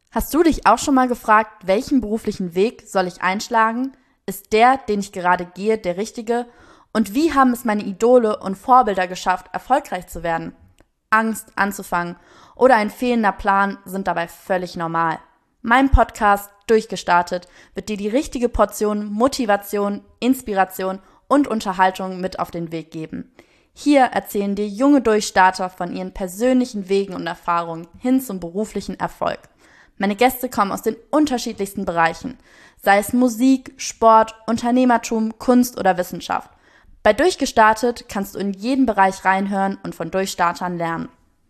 Hast du dich auch schon mal gefragt, welchen beruflichen Weg soll ich einschlagen? Ist der, den ich gerade gehe, der richtige? Und wie haben es meine Idole und Vorbilder geschafft, erfolgreich zu werden? Angst anzufangen oder ein fehlender Plan sind dabei völlig normal. Mein Podcast Durchgestartet wird dir die richtige Portion Motivation, Inspiration und Unterhaltung mit auf den Weg geben. Hier erzählen dir junge Durchstarter von ihren persönlichen Wegen und Erfahrungen hin zum beruflichen Erfolg. Meine Gäste kommen aus den unterschiedlichsten Bereichen, sei es Musik, Sport, Unternehmertum, Kunst oder Wissenschaft. Bei Durchgestartet kannst du in jeden Bereich reinhören und von Durchstartern lernen.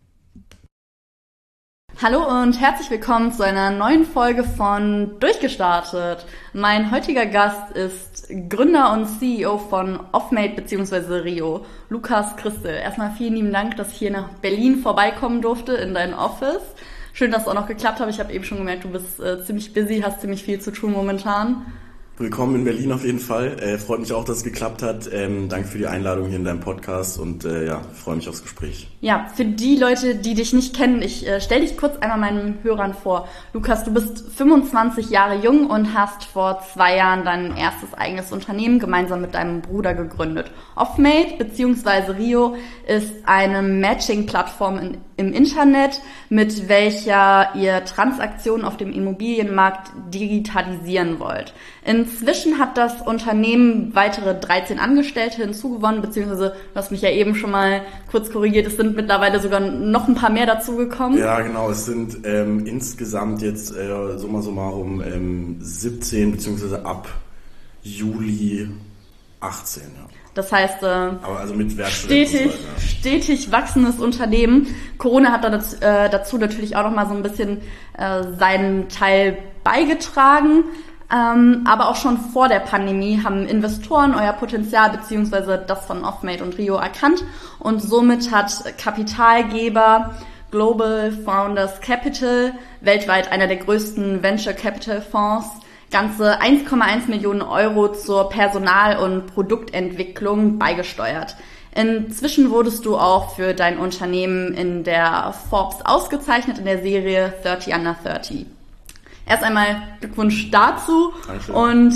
Hallo und herzlich willkommen zu einer neuen Folge von Durchgestartet. Mein heutiger Gast ist Gründer und CEO von Offmate bzw. Rio, Lukas Christel. Erstmal vielen lieben Dank, dass ich hier nach Berlin vorbeikommen durfte in dein Office. Schön, dass es auch noch geklappt hat. Ich habe eben schon gemerkt, du bist ziemlich busy, hast ziemlich viel zu tun momentan. Willkommen in Berlin auf jeden Fall. Freut mich auch, dass es geklappt hat. Danke für die Einladung hier in deinem Podcast und freue mich aufs Gespräch. Ja, für die Leute, die dich nicht kennen, ich stelle dich kurz einmal meinen Hörern vor. Lukas, du bist 25 Jahre jung und hast vor 2 Jahren dein erstes eigenes Unternehmen gemeinsam mit deinem Bruder gegründet. Offmate bzw. Rio ist eine Matching-Plattform im Internet, mit welcher ihr Transaktionen auf dem Immobilienmarkt digitalisieren wollt. Inzwischen hat das Unternehmen weitere 13 Angestellte hinzugewonnen, beziehungsweise, du hast mich ja eben schon mal kurz korrigiert, es sind mittlerweile sogar noch ein paar mehr dazugekommen. Ja, genau, es sind insgesamt jetzt summa summarum 17, beziehungsweise ab Juli 18, ja. Das heißt, aber also mit stetig wachsendes Unternehmen. Corona hat dazu natürlich auch noch mal so ein bisschen seinen Teil beigetragen. Aber auch schon vor der Pandemie haben Investoren euer Potenzial bzw. das von Offmate und Rio erkannt. Und somit hat Kapitalgeber Global Founders Capital, weltweit einer der größten Venture Capital Fonds, ganze 1,1 Millionen Euro zur Personal- und Produktentwicklung beigesteuert. Inzwischen wurdest du auch für dein Unternehmen in der Forbes ausgezeichnet in der Serie 30 Under 30. Erst einmal Glückwunsch dazu. Dankeschön. Und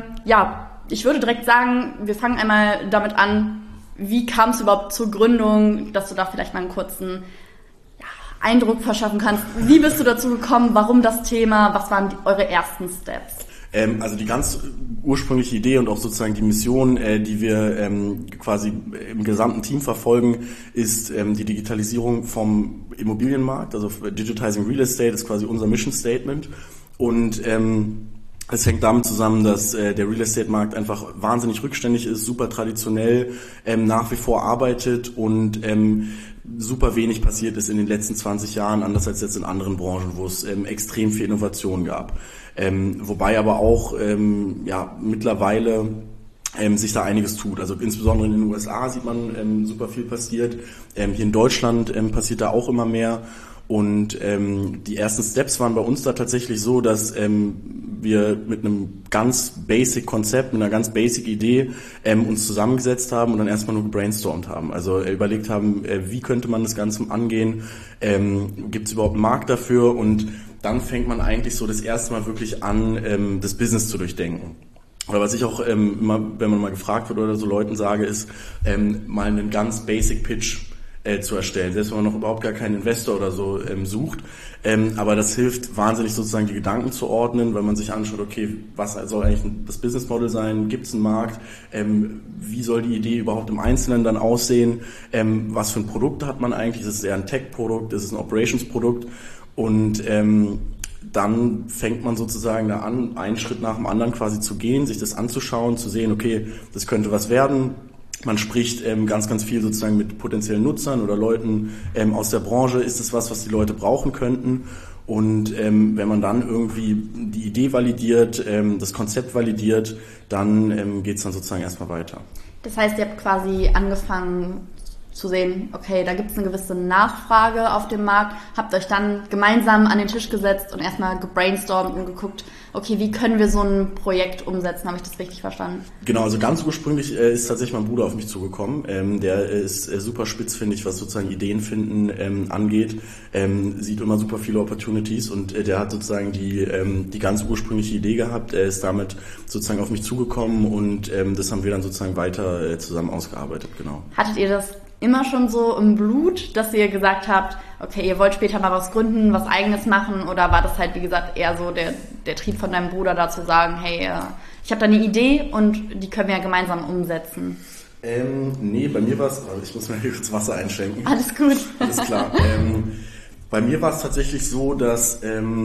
ich würde direkt sagen, wir fangen einmal damit an, wie kam es überhaupt zur Gründung, dass du da vielleicht mal einen kurzen Eindruck verschaffen kannst. Wie bist du dazu gekommen? Warum das Thema? Was waren eure ersten Steps? Also die ganz ursprüngliche Idee und auch sozusagen die Mission, die wir quasi im gesamten Team verfolgen, ist die Digitalisierung vom Immobilienmarkt. Also Digitizing Real Estate ist quasi unser Mission Statement. Und es hängt damit zusammen, dass der Real Estate Markt einfach wahnsinnig rückständig ist, super traditionell nach wie vor arbeitet und super wenig passiert ist in den letzten 20 Jahren, anders als jetzt in anderen Branchen, wo es extrem viel Innovation gab. Wobei aber auch mittlerweile sich da einiges tut. Also insbesondere in den USA sieht man super viel passiert. Hier in Deutschland passiert da auch immer mehr. Und die ersten Steps waren bei uns da tatsächlich so, dass wir mit einem ganz basic Konzept, mit einer ganz basic Idee uns zusammengesetzt haben und dann erstmal nur gebrainstormt haben. Also überlegt haben, wie könnte man das Ganze angehen, gibt es überhaupt einen Markt dafür, und dann fängt man eigentlich so das erste Mal wirklich an, das Business zu durchdenken. Oder was ich auch immer, wenn man mal gefragt wird oder so Leuten sage, ist mal einen ganz basic Pitch zu erstellen, selbst wenn man noch überhaupt gar keinen Investor oder so sucht. Aber das hilft wahnsinnig, sozusagen die Gedanken zu ordnen, weil man sich anschaut, okay, was soll eigentlich das Business Model sein? Gibt es einen Markt? Wie soll die Idee überhaupt im Einzelnen dann aussehen? Was für ein Produkt hat man eigentlich? Ist es eher ein Tech-Produkt? Ist es ein Operations-Produkt? Und dann fängt man sozusagen da an, einen Schritt nach dem anderen quasi zu gehen, sich das anzuschauen, zu sehen, okay, das könnte was werden. Man spricht ganz, ganz viel sozusagen mit potenziellen Nutzern oder Leuten aus der Branche. Ist es was die Leute brauchen könnten? Und wenn man dann irgendwie die Idee validiert, das Konzept validiert, dann geht's dann sozusagen erstmal weiter. Das heißt, ihr habt quasi angefangen zu sehen, okay, da gibt es eine gewisse Nachfrage auf dem Markt, habt euch dann gemeinsam an den Tisch gesetzt und erstmal gebrainstormt und geguckt, okay, wie können wir so ein Projekt umsetzen? Habe ich das richtig verstanden? Genau, also ganz ursprünglich ist tatsächlich mein Bruder auf mich zugekommen. Der ist super spitzfindig, was sozusagen Ideen finden angeht. Sieht immer super viele Opportunities und der hat sozusagen die ganz ursprüngliche Idee gehabt. Er ist damit sozusagen auf mich zugekommen und das haben wir dann sozusagen weiter zusammen ausgearbeitet, genau. Hattet ihr das immer schon so im Blut, dass ihr gesagt habt, okay, ihr wollt später mal was gründen, was Eigenes machen, oder war das halt, wie gesagt, eher so der Trieb von deinem Bruder da zu sagen, hey, ich habe da eine Idee und die können wir ja gemeinsam umsetzen? Nee, bei mir war es, ich muss mir hier kurz Wasser einschenken. Alles gut. Alles klar. Bei mir war es tatsächlich so, dass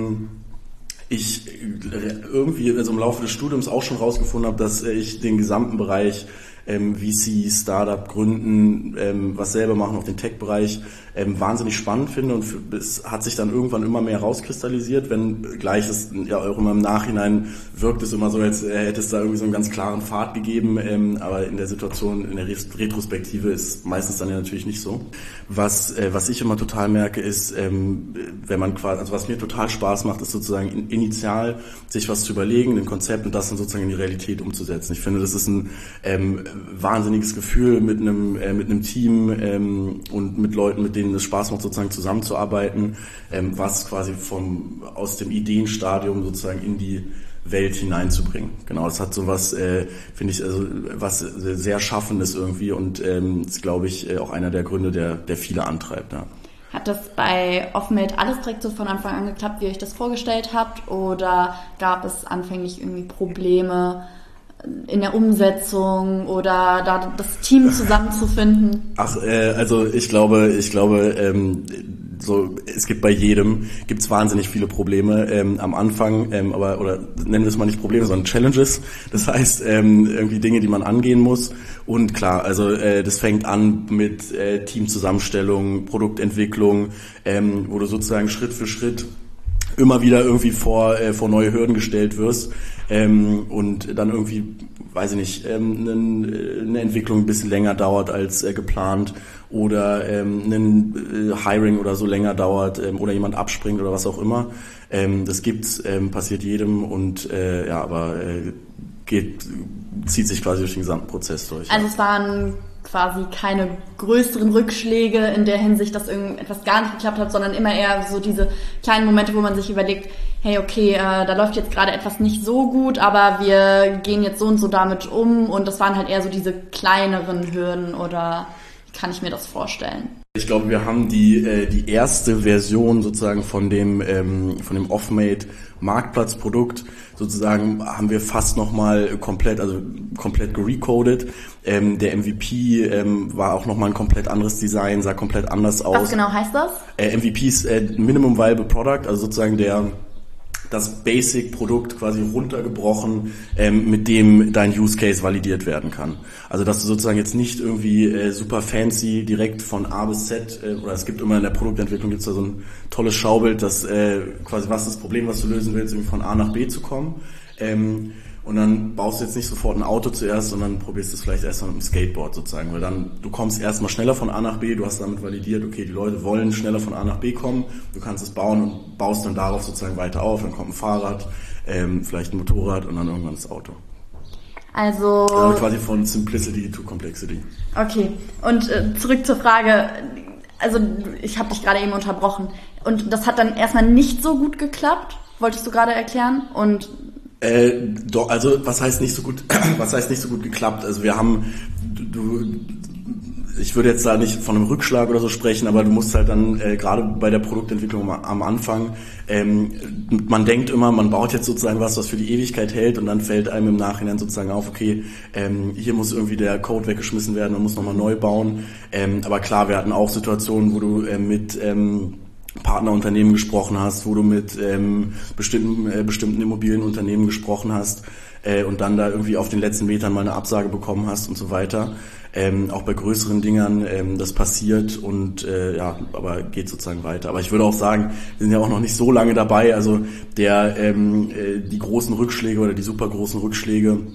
ich irgendwie also im Laufe des Studiums auch schon rausgefunden habe, dass ich den gesamten Bereich VC, Startup gründen, was selber machen, auch den Tech-Bereich, wahnsinnig spannend finde und es hat sich dann irgendwann immer mehr rauskristallisiert, wenn gleich es ja auch immer im Nachhinein wirkt es immer so, als hätte es da irgendwie so einen ganz klaren Pfad gegeben, aber in der Situation, in der Retrospektive ist meistens dann ja natürlich nicht so. Was ich immer total merke, ist, wenn man quasi, also was mir total Spaß macht, ist sozusagen initial sich was zu überlegen, ein Konzept und das dann sozusagen in die Realität umzusetzen. Ich finde, das ist ein wahnsinniges Gefühl mit einem Team und mit Leuten, mit denen es Spaß macht, sozusagen zusammenzuarbeiten, was quasi aus dem Ideenstadium sozusagen in die Welt hineinzubringen. Genau, das hat so was, finde ich, also was sehr Schaffendes irgendwie und ist, glaube ich, auch einer der Gründe, der viele antreibt. Ja. Hat das bei Offmate alles direkt so von Anfang an geklappt, wie ihr euch das vorgestellt habt, oder gab es anfänglich irgendwie Probleme in der Umsetzung oder da das Team zusammenzufinden? Also ich glaube, so es gibt bei jedem gibt's wahnsinnig viele Probleme am Anfang, aber oder nennen wir es mal nicht Probleme, sondern Challenges. Das heißt irgendwie Dinge, die man angehen muss. Und klar, also das fängt an mit Teamzusammenstellung, Produktentwicklung, wo du sozusagen Schritt für Schritt immer wieder irgendwie vor neue Hürden gestellt wirst und dann irgendwie, weiß ich nicht, eine Entwicklung ein bisschen länger dauert als geplant oder ein Hiring oder so länger dauert oder jemand abspringt oder was auch immer. Das gibt's, passiert jedem und aber zieht sich quasi durch den gesamten Prozess durch. Also es waren quasi keine größeren Rückschläge in der Hinsicht, dass irgendetwas gar nicht geklappt hat, sondern immer eher so diese kleinen Momente, wo man sich überlegt, hey, okay, da läuft jetzt gerade etwas nicht so gut, aber wir gehen jetzt so und so damit um, und das waren halt eher so diese kleineren Hürden, oder wie kann ich mir das vorstellen? Ich glaube, wir haben die erste Version sozusagen von dem Offmate Marktplatzprodukt sozusagen haben wir fast nochmal komplett gerecodet. Der MVP war auch nochmal ein komplett anderes Design, sah komplett anders aus. Was genau heißt das? MVP ist Minimum Viable Product, also sozusagen das Basic-Produkt quasi runtergebrochen, mit dem dein Use Case validiert werden kann. Also dass du sozusagen jetzt nicht irgendwie super fancy direkt von A bis Z, oder es gibt immer in der Produktentwicklung gibt's da so ein tolles Schaubild, dass quasi was das Problem, was du lösen willst, irgendwie von A nach B zu kommen. Und dann baust du jetzt nicht sofort ein Auto zuerst, sondern probierst es vielleicht erstmal mit einem Skateboard sozusagen, weil dann, du kommst erstmal schneller von A nach B, du hast damit validiert, okay, die Leute wollen schneller von A nach B kommen, du kannst es bauen und baust dann darauf sozusagen weiter auf, dann kommt ein Fahrrad, vielleicht ein Motorrad und dann irgendwann das Auto. Also quasi von Simplicity to Complexity. Okay, und zurück zur Frage, also ich habe dich gerade eben unterbrochen und das hat dann erstmal nicht so gut geklappt, wolltest du gerade erklären? Und doch, also was heißt nicht so gut geklappt? Also wir haben, ich würde jetzt da nicht von einem Rückschlag oder so sprechen, aber du musst halt dann gerade bei der Produktentwicklung am Anfang, man denkt immer, man baut jetzt sozusagen was für die Ewigkeit hält, und dann fällt einem im Nachhinein sozusagen auf, okay, hier muss irgendwie der Code weggeschmissen werden, man muss nochmal neu bauen. Aber klar, wir hatten auch Situationen, wo du mit Partnerunternehmen gesprochen hast, wo du mit bestimmten Immobilienunternehmen gesprochen hast und dann da irgendwie auf den letzten Metern mal eine Absage bekommen hast und so weiter. Auch bei größeren Dingern das passiert und aber geht sozusagen weiter. Aber ich würde auch sagen, wir sind ja auch noch nicht so lange dabei. Also die großen Rückschläge oder die super großen Rückschläge,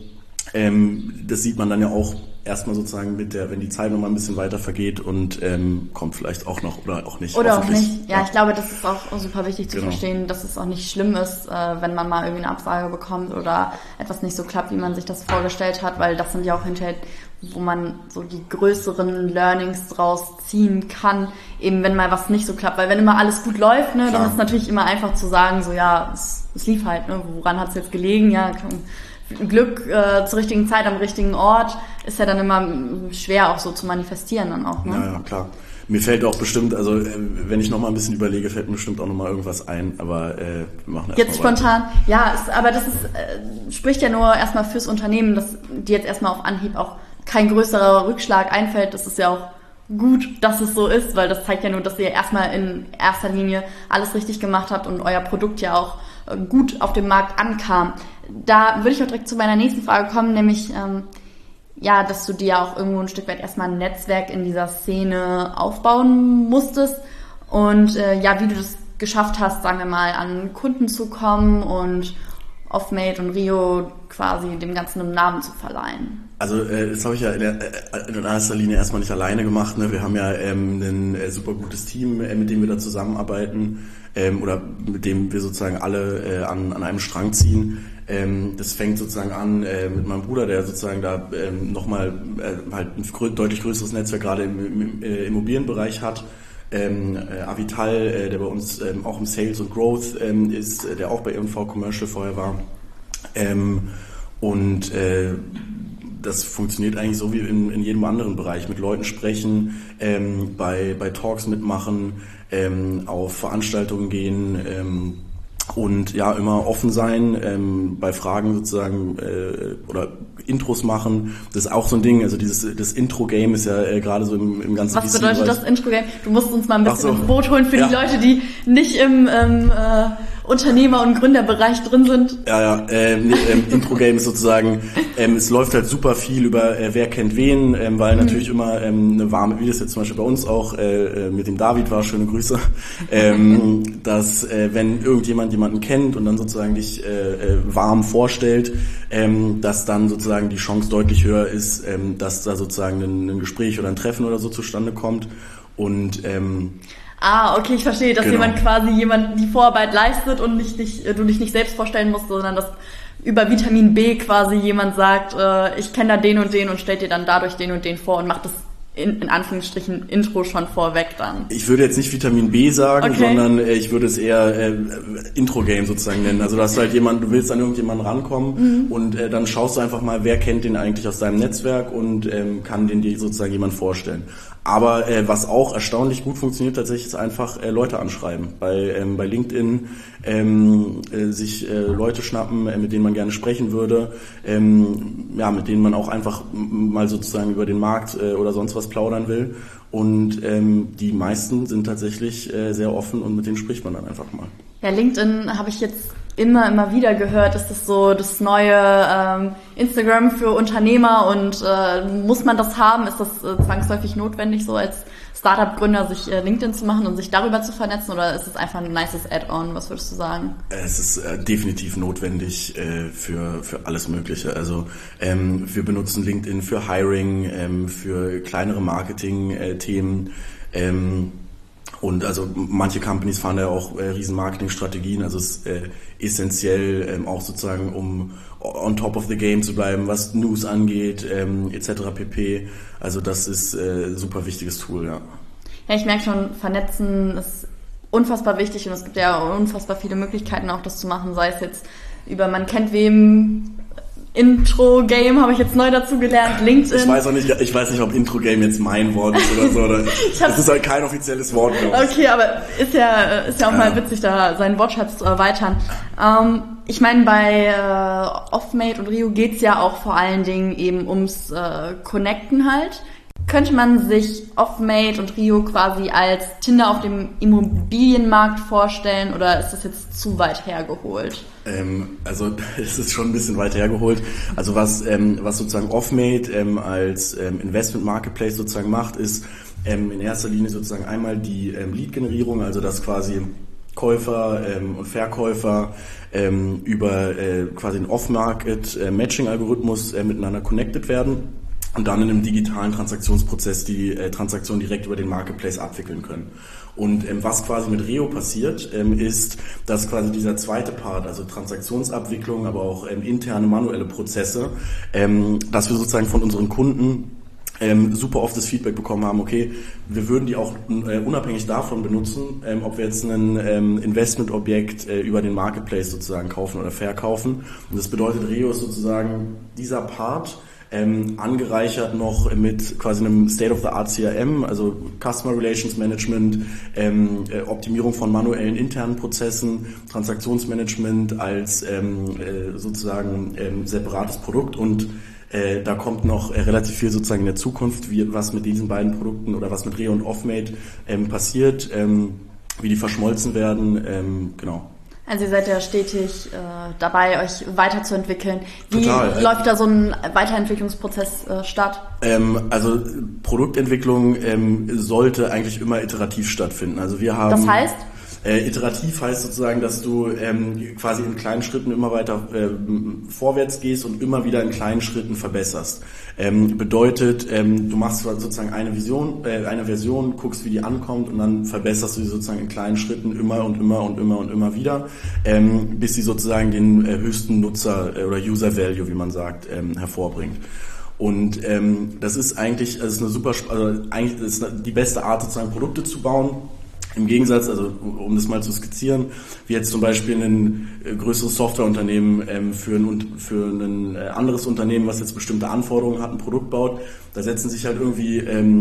Das sieht man dann ja auch erstmal sozusagen wenn die Zeit nochmal ein bisschen weiter vergeht und kommt vielleicht auch noch oder auch nicht. Oder auch nicht. Ja, ich glaube, das ist auch super wichtig zu verstehen, dass es auch nicht schlimm ist, wenn man mal irgendwie eine Absage bekommt oder etwas nicht so klappt, wie man sich das vorgestellt hat, weil das sind ja auch hinterher, wo man so die größeren Learnings draus ziehen kann, eben wenn mal was nicht so klappt. Weil wenn immer alles gut läuft, ne, dann ist es natürlich immer einfach zu sagen, so ja, es lief halt, ne, woran hat es jetzt gelegen, ja, Glück zur richtigen Zeit am richtigen Ort ist ja dann immer schwer auch so zu manifestieren dann auch. Ne? Ja, klar. Mir fällt auch bestimmt, also wenn ich nochmal ein bisschen überlege, fällt mir bestimmt auch nochmal irgendwas ein, aber wir machen erst jetzt mal spontan, weiter. Ja, aber das spricht ja nur erstmal fürs Unternehmen, dass dir jetzt erstmal auf Anhieb auch kein größerer Rückschlag einfällt. Das ist ja auch gut, dass es so ist, weil das zeigt ja nur, dass ihr erstmal in erster Linie alles richtig gemacht habt und euer Produkt ja auch gut auf dem Markt ankam. Da würde ich auch direkt zu meiner nächsten Frage kommen, nämlich dass du dir auch irgendwo ein Stück weit erstmal ein Netzwerk in dieser Szene aufbauen musstest und wie du das geschafft hast, sagen wir mal, an Kunden zu kommen und Offmate und Rio quasi dem Ganzen einen Namen zu verleihen. Also das habe ich ja in erster Linie erstmal nicht alleine gemacht. Ne? Wir haben ja ein super gutes Team, mit dem wir da zusammenarbeiten oder mit dem wir sozusagen alle an einem Strang ziehen. Das fängt sozusagen an mit meinem Bruder, der sozusagen da nochmal halt ein deutlich größeres Netzwerk gerade im Immobilienbereich hat. Avital, der bei uns auch im Sales und Growth ist, der auch bei E&V Commercial vorher war. Das funktioniert eigentlich so wie in jedem anderen Bereich. Mit Leuten sprechen, bei Talks mitmachen, auf Veranstaltungen gehen und ja, immer offen sein, bei Fragen sozusagen oder Intros machen. Das ist auch so ein Ding, also das Intro-Game ist ja gerade so im ganzen Was bedeutet das Intro-Game? Du musst uns mal ein bisschen ins Boot holen für die Leute, die nicht im Unternehmer- und Gründerbereich drin sind. Intro-Game ist sozusagen, es läuft halt super viel über wer kennt wen, weil natürlich immer eine warme, wie das jetzt zum Beispiel bei uns auch mit dem David war, schöne Grüße, dass wenn irgendjemand jemanden kennt und dann sozusagen dich warm vorstellt, dass dann sozusagen die Chance deutlich höher ist, dass da sozusagen ein Gespräch oder ein Treffen oder so zustande kommt und okay, ich verstehe, dass jemand die Vorarbeit leistet und du dich nicht selbst vorstellen musst, sondern dass über Vitamin B quasi jemand sagt, ich kenne da den und stellt dir dann dadurch den und den vor und macht das in Anführungsstrichen Intro schon vorweg dann. Ich würde jetzt nicht Vitamin B sagen, sondern ich würde es eher Intro-Game sozusagen nennen. Also dass halt du willst an irgendjemanden rankommen und dann schaust du einfach mal, wer kennt den eigentlich aus deinem Netzwerk und kann den dir sozusagen jemand vorstellen. Aber was auch erstaunlich gut funktioniert tatsächlich, ist einfach Leute anschreiben. Bei LinkedIn sich Leute schnappen, mit denen man gerne sprechen würde, mit denen man auch einfach mal sozusagen über den Markt oder sonst was plaudern will. Und die meisten sind tatsächlich sehr offen und mit denen spricht man dann einfach mal. Ja, LinkedIn habe ich jetzt immer wieder gehört, ist das so das neue Instagram für Unternehmer und muss man das haben? Ist das zwangsläufig notwendig, so als Startup-Gründer sich LinkedIn zu machen und sich darüber zu vernetzen oder ist es einfach ein nices Add-on? Was würdest du sagen? Es ist definitiv notwendig für alles Mögliche. Also wir benutzen LinkedIn für Hiring, für kleinere Marketing-Themen. Und also manche Companies fahren da auch riesen Marketingstrategien, also es ist essentiell auch sozusagen, um on top of the game zu bleiben, was News angeht, etc. pp. Also das ist super wichtiges Tool, ja. Ja, ich merke schon, vernetzen ist unfassbar wichtig und es gibt ja unfassbar viele Möglichkeiten auch das zu machen, sei es jetzt über man kennt wem, Intro-Game habe ich jetzt neu dazu gelernt, LinkedIn. Ich weiß nicht, ob Intro-Game jetzt mein Wort ist oder so. Das ist halt kein offizielles Wort, glaube ich. Okay, aber ist ja auch mal witzig, da seinen Wortschatz zu erweitern. Ich meine, bei Offmate und Rio geht's ja auch vor allen Dingen eben ums Connecten halt. Könnte man sich Offmate und Rio quasi als Tinder auf dem Immobilienmarkt vorstellen oder ist das jetzt zu weit hergeholt? Also es ist schon ein bisschen weit hergeholt. Also was sozusagen Offmate als Investment Marketplace sozusagen macht, ist in erster Linie sozusagen einmal die Lead-Generierung, also dass quasi Käufer und Verkäufer über quasi einen Off-Market-Matching-Algorithmus miteinander connected werden und dann in einem digitalen Transaktionsprozess die Transaktion direkt über den Marketplace abwickeln können. Und was quasi mit Reo passiert, ist, dass quasi dieser zweite Part, also Transaktionsabwicklung, aber auch interne manuelle Prozesse, dass wir sozusagen von unseren Kunden super oft das Feedback bekommen haben, okay, wir würden die auch unabhängig davon benutzen, ob wir jetzt ein Investmentobjekt über den Marketplace sozusagen kaufen oder verkaufen. Und das bedeutet, Reo ist sozusagen dieser Part, angereichert noch mit quasi einem State-of-the-Art CRM, also Customer Relations Management, Optimierung von manuellen internen Prozessen, Transaktionsmanagement als sozusagen separates Produkt und da kommt noch relativ viel sozusagen in der Zukunft, was mit diesen beiden Produkten oder was mit Reo und Offmate passiert, wie die verschmolzen werden, genau. Also ihr seid ja stetig dabei, euch weiterzuentwickeln. Wie Total. Läuft da so ein Weiterentwicklungsprozess statt? Also Produktentwicklung sollte eigentlich immer iterativ stattfinden. Also wir haben. Das heißt? Iterativ heißt sozusagen, dass du quasi in kleinen Schritten immer weiter vorwärts gehst und immer wieder in kleinen Schritten verbesserst. Bedeutet, du machst sozusagen eine Version, guckst, wie die ankommt und dann verbesserst du sie sozusagen in kleinen Schritten immer und immer wieder, bis sie sozusagen den höchsten Nutzer oder User Value, wie man sagt, hervorbringt. Und das ist eigentlich, eigentlich ist die beste Art, sozusagen Produkte zu bauen. Im Gegensatz, also um das mal zu skizzieren, wie jetzt zum Beispiel ein größeres Softwareunternehmen für ein anderes Unternehmen, was jetzt bestimmte Anforderungen hat, ein Produkt baut, da setzen sich halt irgendwie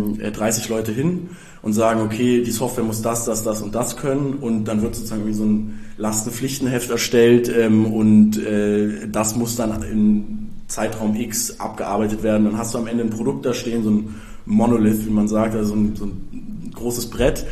30 Leute hin und sagen, okay, die Software muss das und das können und dann wird sozusagen irgendwie so ein Lastenpflichtenheft erstellt und das muss dann in Zeitraum X abgearbeitet werden. Dann hast du am Ende ein Produkt da stehen, so ein Monolith, wie man sagt, also so ein großes Brett,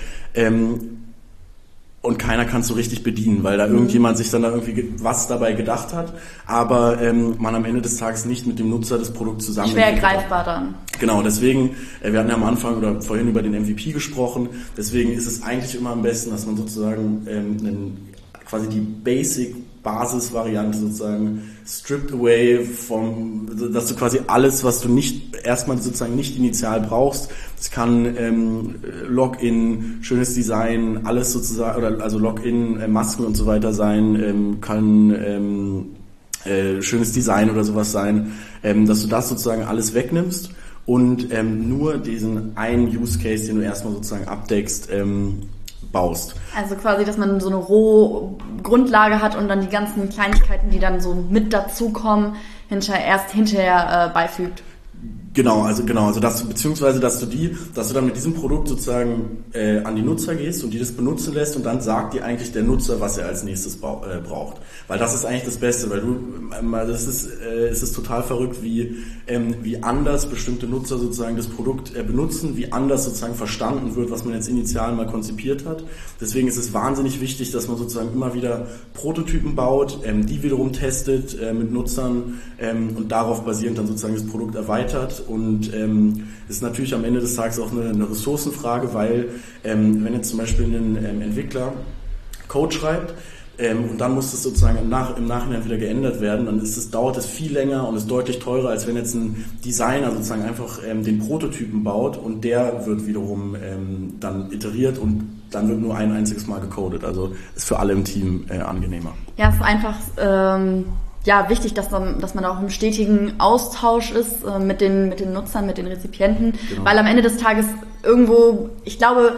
und keiner kann es so richtig bedienen, weil da irgendjemand sich dann da irgendwie was dabei gedacht hat, aber man am Ende des Tages nicht mit dem Nutzer das Produkt zusammen. Schwer greifbar dann. Genau, deswegen, wir hatten ja am Anfang oder vorhin über den MVP gesprochen, deswegen ist es eigentlich immer am besten, dass man sozusagen quasi die Basisvariante sozusagen stripped away dass du quasi alles, was du erstmal sozusagen nicht initial brauchst, das kann Login, schönes Design, alles sozusagen, oder also Login, Masken und so weiter sein, kann schönes Design oder sowas sein, dass du das sozusagen alles wegnimmst und nur diesen einen Use Case, den du erstmal sozusagen abdeckst, baust. Also quasi, dass man so eine rohe Grundlage hat und dann die ganzen Kleinigkeiten, die dann so mit dazukommen, hinterher beifügt. Genau, also dass du dann mit diesem Produkt sozusagen an die Nutzer gehst und die das benutzen lässt und dann sagt dir eigentlich der Nutzer, was er als nächstes braucht. Weil das ist eigentlich das Beste, weil es ist total verrückt, wie anders bestimmte Nutzer sozusagen das Produkt benutzen, wie anders sozusagen verstanden wird, was man jetzt initial mal konzipiert hat. Deswegen ist es wahnsinnig wichtig, dass man sozusagen immer wieder Prototypen baut, die wiederum testet mit Nutzern und darauf basierend dann sozusagen das Produkt erweitert. Und ist natürlich am Ende des Tages auch eine Ressourcenfrage, weil wenn jetzt zum Beispiel ein Entwickler Code schreibt und dann muss das sozusagen im Nachhinein wieder geändert werden, dann dauert es viel länger und ist deutlich teurer, als wenn jetzt ein Designer sozusagen einfach den Prototypen baut und der wird wiederum dann iteriert und dann wird nur ein einziges Mal gecodet. Also ist für alle im Team angenehmer. Ja, es ist einfach wichtig, dass man da auch im stetigen Austausch ist mit den Nutzern, mit den Rezipienten, genau. Weil am Ende des Tages irgendwo, ich glaube,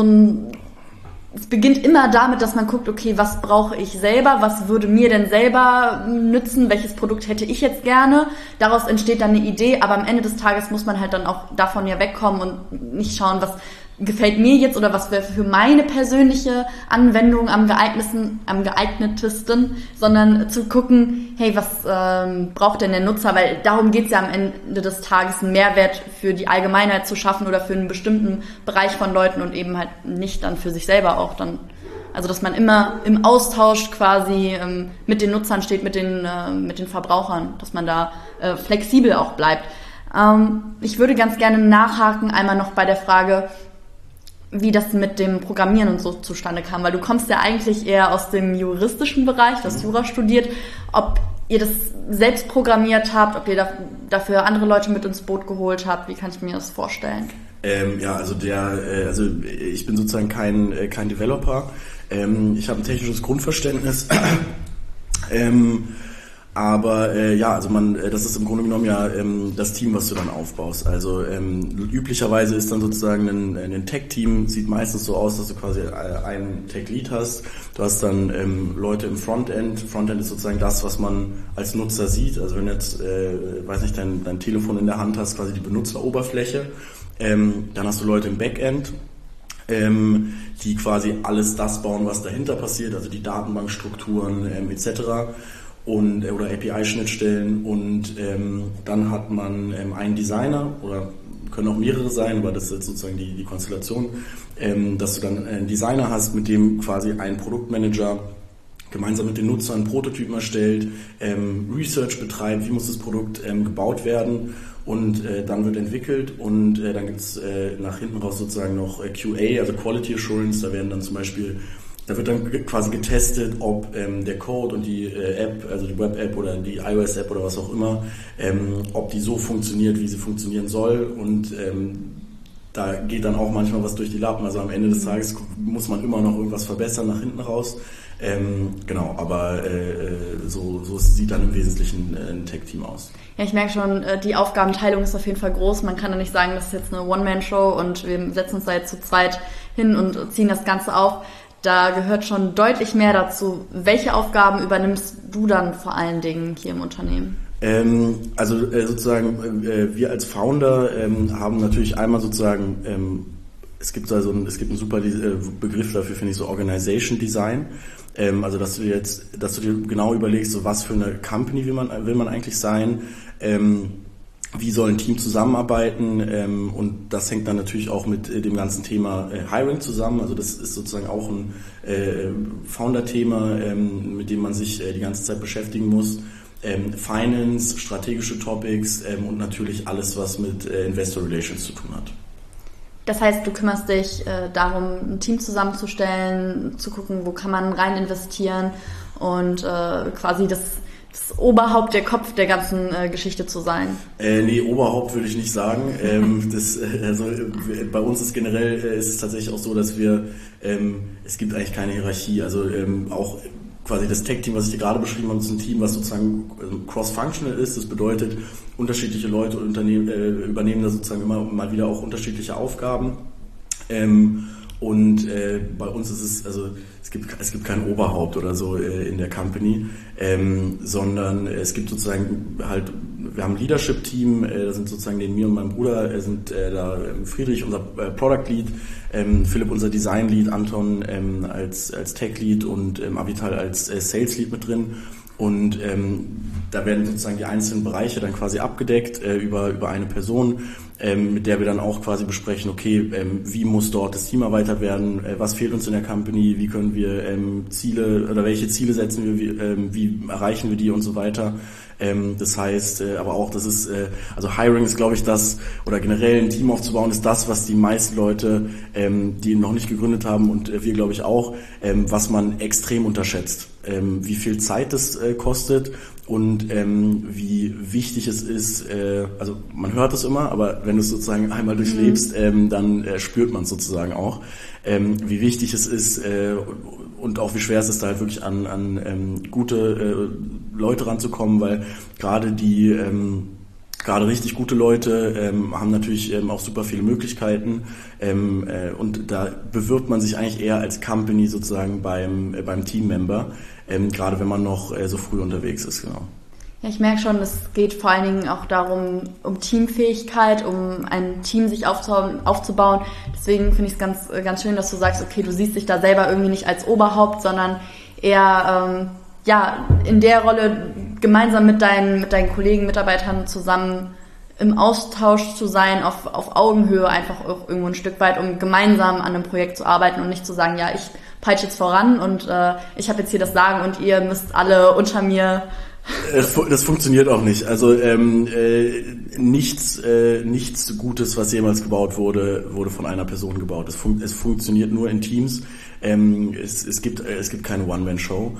es beginnt immer damit, dass man guckt, okay, was brauche ich selber, was würde mir denn selber nützen, welches Produkt hätte ich jetzt gerne, daraus entsteht dann eine Idee, aber am Ende des Tages muss man halt dann auch davon ja wegkommen und nicht schauen, was gefällt mir jetzt oder was wäre für meine persönliche Anwendung am geeignetesten, sondern zu gucken, hey, was braucht denn der Nutzer, weil darum geht's ja am Ende des Tages, einen Mehrwert für die Allgemeinheit zu schaffen oder für einen bestimmten Bereich von Leuten und eben halt nicht dann für sich selber auch dann. Also dass man immer im Austausch quasi mit den Nutzern steht, mit den Verbrauchern, dass man da flexibel auch bleibt. Ich würde ganz gerne nachhaken, einmal noch bei der Frage, wie das mit dem Programmieren und so zustande kam, weil du kommst ja eigentlich eher aus dem juristischen Bereich, du hast Jura studiert, ob ihr das selbst programmiert habt, ob ihr dafür andere Leute mit ins Boot geholt habt, wie kann ich mir das vorstellen? Also ich bin sozusagen kein Developer. Ich habe ein technisches Grundverständnis. Das ist im Grunde genommen das Team, was du dann aufbaust. Also üblicherweise ist dann sozusagen ein Tech-Team, sieht meistens so aus, dass du quasi einen Tech-Lead hast. Du hast dann Leute im Frontend. Frontend ist sozusagen das, was man als Nutzer sieht. Also wenn du jetzt, dein Telefon in der Hand hast, quasi die Benutzeroberfläche. Dann hast du Leute im Backend, die quasi alles das bauen, was dahinter passiert, also die Datenbankstrukturen etc. Oder API-Schnittstellen und dann hat man einen Designer oder können auch mehrere sein, aber das ist jetzt sozusagen die Konstellation, dass du dann einen Designer hast, mit dem quasi ein Produktmanager gemeinsam mit den Nutzern Prototypen erstellt, Research betreibt, wie muss das Produkt gebaut werden und dann wird entwickelt und dann gibt es nach hinten raus sozusagen noch QA, also Quality Assurance, da wird dann quasi getestet, ob der Code und die App, also die Web-App oder die iOS-App oder was auch immer, ob die so funktioniert, wie sie funktionieren soll und da geht dann auch manchmal was durch die Lappen, also am Ende des Tages muss man immer noch irgendwas verbessern nach hinten raus. So sieht dann im Wesentlichen ein Tech-Team aus. Ja, ich merke schon, die Aufgabenteilung ist auf jeden Fall groß. Man kann ja nicht sagen, das ist jetzt eine One-Man-Show und wir setzen uns da jetzt zu zweit hin und ziehen das Ganze auf. Da gehört schon deutlich mehr dazu. Welche Aufgaben übernimmst du dann vor allen Dingen hier im Unternehmen? Wir als Founder haben natürlich einmal sozusagen, es gibt einen super Begriff dafür, finde ich, so Organization Design. Also dass du dir genau überlegst, so was für eine Company will man eigentlich sein, wie soll ein Team zusammenarbeiten und das hängt dann natürlich auch mit dem ganzen Thema Hiring zusammen. Also das ist sozusagen auch ein Founder-Thema, mit dem man sich die ganze Zeit beschäftigen muss. Finance, strategische Topics und natürlich alles, was mit Investor Relations zu tun hat. Das heißt, du kümmerst dich darum, ein Team zusammenzustellen, zu gucken, wo kann man rein investieren und quasi das Oberhaupt, der Kopf der ganzen Geschichte zu sein. Oberhaupt würde ich nicht sagen. Bei uns ist generell ist es tatsächlich auch so, dass es gibt eigentlich keine Hierarchie. Also auch quasi das Tech-Team, was ich dir gerade beschrieben habe, ist ein Team, was sozusagen cross-functional ist. Das bedeutet, unterschiedliche Leute übernehmen da sozusagen immer mal wieder auch unterschiedliche Aufgaben. Bei uns ist es gibt kein Oberhaupt oder so in der Company, sondern es gibt sozusagen wir haben ein Leadership-Team, da sind sozusagen neben mir und meinem Bruder sind da Friedrich, unser Product-Lead, Philipp, unser Design-Lead, Anton als Tech-Lead und Avital als Sales-Lead mit drin. Und da werden sozusagen die einzelnen Bereiche dann quasi abgedeckt über eine Person, mit der wir dann auch quasi besprechen, okay, wie muss dort das Team erweitert werden, was fehlt uns in der Company, wie können wir Ziele oder welche Ziele setzen wir, wie erreichen wir die und so weiter. Das heißt, aber auch, das ist, also Hiring ist, glaube ich, das, oder generell ein Team aufzubauen, ist das, was die meisten Leute, die noch nicht gegründet haben und wir, glaube ich, auch, was man extrem unterschätzt. Wie viel Zeit das kostet und wie wichtig es ist, also man hört es immer, aber wenn du es sozusagen einmal durchlebst, dann spürt man es sozusagen auch, wie wichtig es ist und auch wie schwer es ist, da halt wirklich an gute Leute ranzukommen, weil gerade richtig gute Leute haben natürlich auch super viele Möglichkeiten und da bewirbt man sich eigentlich eher als Company sozusagen beim Teammember, gerade wenn man noch so früh unterwegs ist, genau. Ja, ich merke schon, es geht vor allen Dingen auch darum, um Teamfähigkeit, um ein Team sich aufzubauen. Deswegen finde ich es ganz, ganz schön, dass du sagst, okay, du siehst dich da selber irgendwie nicht als Oberhaupt, sondern eher in der Rolle gemeinsam mit deinen Kollegen, Mitarbeitern zusammen im Austausch zu sein, auf Augenhöhe einfach auch irgendwo ein Stück weit, um gemeinsam an einem Projekt zu arbeiten und nicht zu sagen, ja, ich peitsche jetzt voran und ich habe jetzt hier das Sagen und ihr müsst alle unter mir Das funktioniert auch nicht. Also nichts Gutes, was jemals gebaut wurde von einer Person gebaut. Es funktioniert nur in Teams. Es gibt keine One-Man-Show.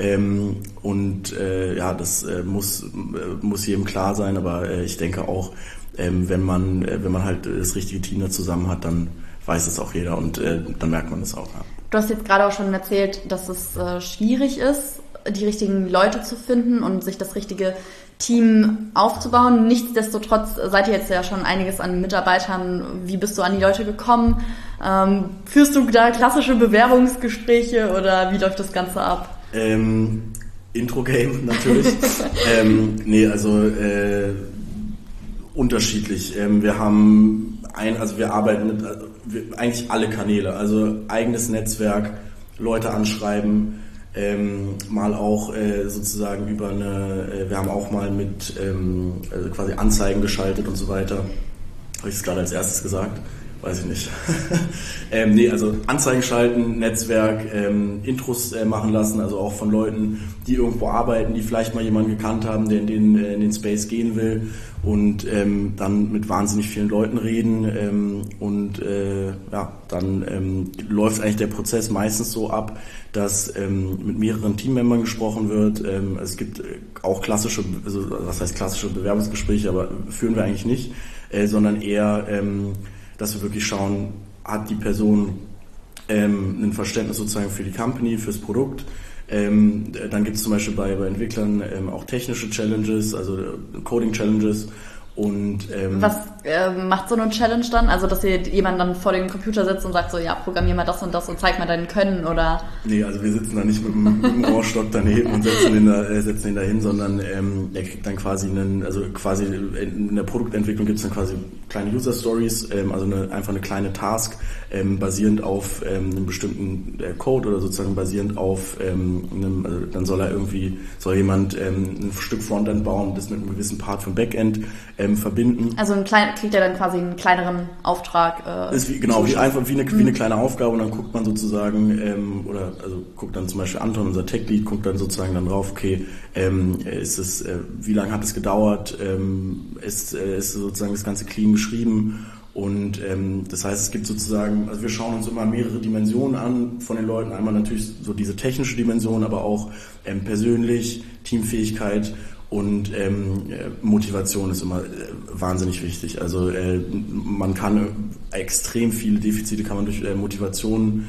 Das muss jedem klar sein. Aber ich denke auch, wenn man halt das richtige Team da zusammen hat, dann weiß es auch jeder und dann merkt man das auch. Ja. Du hast jetzt gerade auch schon erzählt, dass es schwierig ist, die richtigen Leute zu finden und sich das richtige Team aufzubauen. Nichtsdestotrotz seid ihr jetzt ja schon einiges an Mitarbeitern. Wie bist du an die Leute gekommen? Führst du da klassische Bewerbungsgespräche oder wie läuft das Ganze ab? Intro-Game natürlich. Unterschiedlich. Wir arbeiten mit eigentlich alle Kanäle, also eigenes Netzwerk, Leute anschreiben, mal auch sozusagen wir haben auch mal mit quasi Anzeigen geschaltet und so weiter. Habe ich es gerade als erstes gesagt? Weiß ich nicht. Also Anzeigen schalten, Netzwerk, Intros machen lassen, also auch von Leuten, die irgendwo arbeiten, die vielleicht mal jemanden gekannt haben, der in den Space gehen will und dann mit wahnsinnig vielen Leuten reden dann läuft eigentlich der Prozess meistens so ab, dass mit mehreren Teammembern gesprochen wird. Es gibt auch klassische Bewerbungsgespräche, aber führen wir eigentlich nicht, sondern eher dass wir wirklich schauen, hat die Person ein Verständnis sozusagen für die Company, fürs Produkt. Dann gibt es zum Beispiel bei Entwicklern auch technische Challenges, also Coding-Challenges. Und was macht so eine Challenge dann? Also, dass ihr jemand dann vor dem Computer sitzt und sagt so, ja, programmier mal das und zeig mal dein Können, oder? Nee, also wir sitzen da nicht mit dem Rohrstock daneben und setzen ihn da hin, sondern er kriegt dann quasi in der Produktentwicklung gibt es dann quasi kleine User Stories, einfach eine kleine Task, basierend auf einem bestimmten Code oder sozusagen basierend auf dann soll jemand ein Stück Frontend bauen, das mit einem gewissen Part vom Backend verbinden. Also kriegt er dann quasi einen kleineren Auftrag. Ist wie eine kleine Aufgabe und dann guckt man sozusagen guckt dann zum Beispiel Anton, unser Tech-Lead, guckt dann sozusagen dann drauf, okay, wie lange hat es gedauert, ist sozusagen das ganze clean geschrieben und das heißt, es gibt sozusagen, also wir schauen uns immer mehrere Dimensionen an von den Leuten, einmal natürlich so diese technische Dimension, aber auch persönlich, Teamfähigkeit. Und Motivation ist immer wahnsinnig wichtig. Also man kann extrem viele Defizite kann man durch Motivation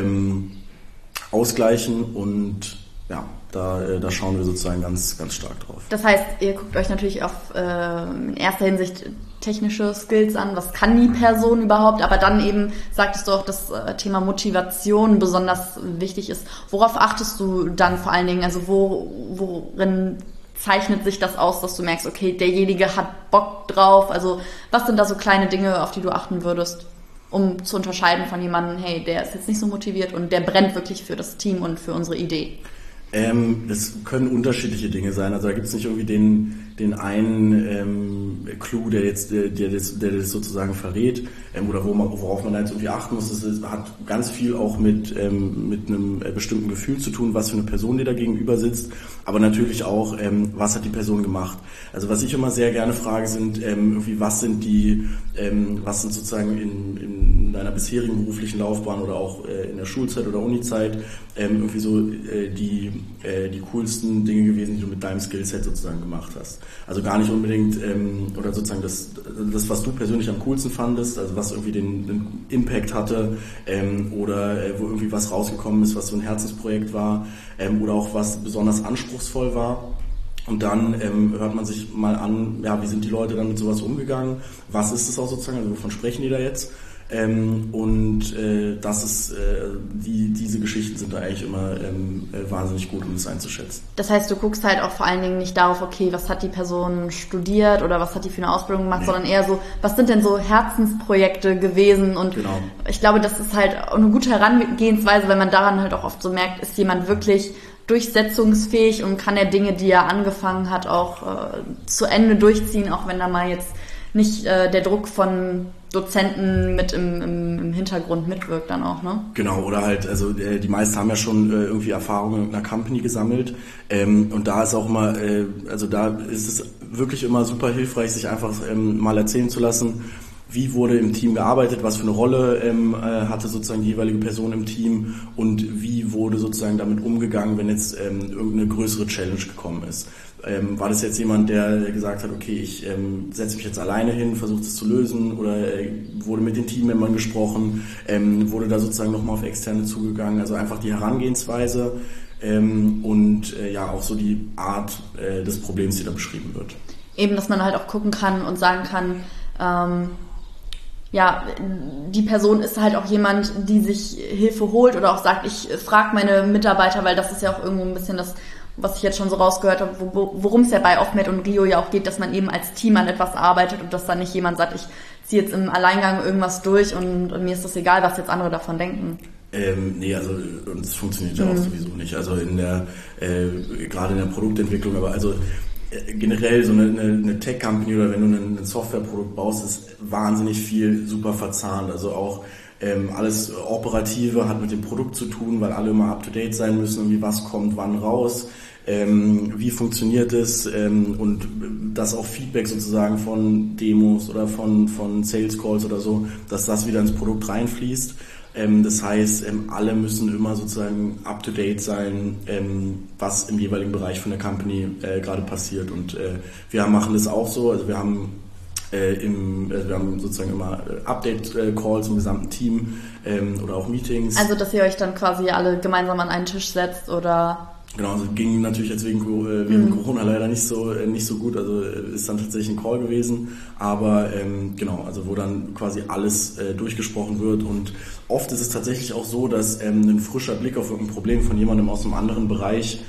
ausgleichen und ja, da schauen wir sozusagen ganz, ganz stark drauf. Das heißt, ihr guckt euch natürlich auf in erster Hinsicht technische Skills an, was kann die Person überhaupt, aber dann eben sagtest du auch, dass Thema Motivation besonders wichtig ist. Worauf achtest du dann vor allen Dingen, also worin zeichnet sich das aus, dass du merkst, okay, derjenige hat Bock drauf? Also was sind da so kleine Dinge, auf die du achten würdest, um zu unterscheiden von jemandem, hey, der ist jetzt nicht so motiviert und der brennt wirklich für das Team und für unsere Idee? Das können unterschiedliche Dinge sein. Also da gibt es nicht irgendwie den einen Clou, der das sozusagen verrät oder worauf man jetzt irgendwie achten muss. Es hat ganz viel auch mit einem bestimmten Gefühl zu tun, was für eine Person die da gegenüber sitzt, aber natürlich auch, was hat die Person gemacht. Also was ich immer sehr gerne frage, sind irgendwie, was sind sozusagen in deiner bisherigen beruflichen Laufbahn oder auch in der Schulzeit oder Unizeit irgendwie so die coolsten Dinge gewesen, die du mit deinem Skillset sozusagen gemacht hast. Also gar nicht unbedingt oder sozusagen das, was du persönlich am coolsten fandest, also was irgendwie den Impact hatte oder wo irgendwie was rausgekommen ist, was so ein Herzensprojekt war oder auch was besonders anspruchsvoll war. Und dann hört man sich mal an, ja, wie sind die Leute dann mit sowas umgegangen? Was ist es auch sozusagen? Also wovon sprechen die da jetzt? Das ist diese Geschichten sind da eigentlich immer wahnsinnig gut, um das einzuschätzen. Das heißt, du guckst halt auch vor allen Dingen nicht darauf, okay, was hat die Person studiert oder was hat die für eine Ausbildung gemacht, sondern eher so, was sind denn so Herzensprojekte gewesen? Und genau. Ich glaube, das ist halt auch eine gute Herangehensweise, weil man daran halt auch oft so merkt, ist jemand wirklich durchsetzungsfähig und kann er Dinge, die er angefangen hat, auch zu Ende durchziehen, auch wenn da mal jetzt nicht der Druck von Dozenten mit im Hintergrund mitwirkt dann auch, ne? Genau, oder halt, also die meisten haben ja schon irgendwie Erfahrungen in einer Company gesammelt und da ist auch immer, also da ist es wirklich immer super hilfreich, sich einfach mal erzählen zu lassen, wie wurde im Team gearbeitet, was für eine Rolle hatte sozusagen die jeweilige Person im Team und wie wurde sozusagen damit umgegangen, wenn jetzt irgendeine größere Challenge gekommen ist. War das jetzt jemand, der gesagt hat, okay, ich setze mich jetzt alleine hin, versuche es zu lösen, oder wurde mit den Teammembern gesprochen, wurde da sozusagen nochmal auf Externe zugegangen, also einfach die Herangehensweise und ja auch so die Art des Problems, die da beschrieben wird. Eben, dass man halt auch gucken kann und sagen kann, ja, die Person ist halt auch jemand, die sich Hilfe holt oder auch sagt, ich frage meine Mitarbeiter, weil das ist ja auch irgendwo ein bisschen das, was ich jetzt schon so rausgehört habe, worum es ja bei Offmed und Rio ja auch geht, dass man eben als Team an etwas arbeitet und dass dann nicht jemand sagt, ich ziehe jetzt im Alleingang irgendwas durch und mir ist das egal, was jetzt andere davon denken. Nee, also und es funktioniert ja auch sowieso nicht. Also in der gerade in der Produktentwicklung, aber also generell so eine Tech-Company oder wenn du ein Softwareprodukt baust, ist wahnsinnig viel super verzahnt. Also auch alles Operative hat mit dem Produkt zu tun, weil alle immer up-to-date sein müssen, irgendwie was kommt wann raus, wie funktioniert es und dass auch Feedback sozusagen von Demos oder von Sales Calls oder so, dass das wieder ins Produkt reinfließt. Das heißt, alle müssen immer sozusagen up-to-date sein, was im jeweiligen Bereich von der Company gerade passiert. Und wir machen das auch so. Also wir haben sozusagen immer Update-Calls im gesamten Team oder auch Meetings. Also dass ihr euch dann quasi alle gemeinsam an einen Tisch setzt oder... Genau, also ging natürlich jetzt wegen Corona leider nicht so gut, also ist dann tatsächlich ein Call gewesen, aber genau, also wo dann quasi alles durchgesprochen wird und oft ist es tatsächlich auch so, dass ein frischer Blick auf irgendein Problem von jemandem aus einem anderen Bereich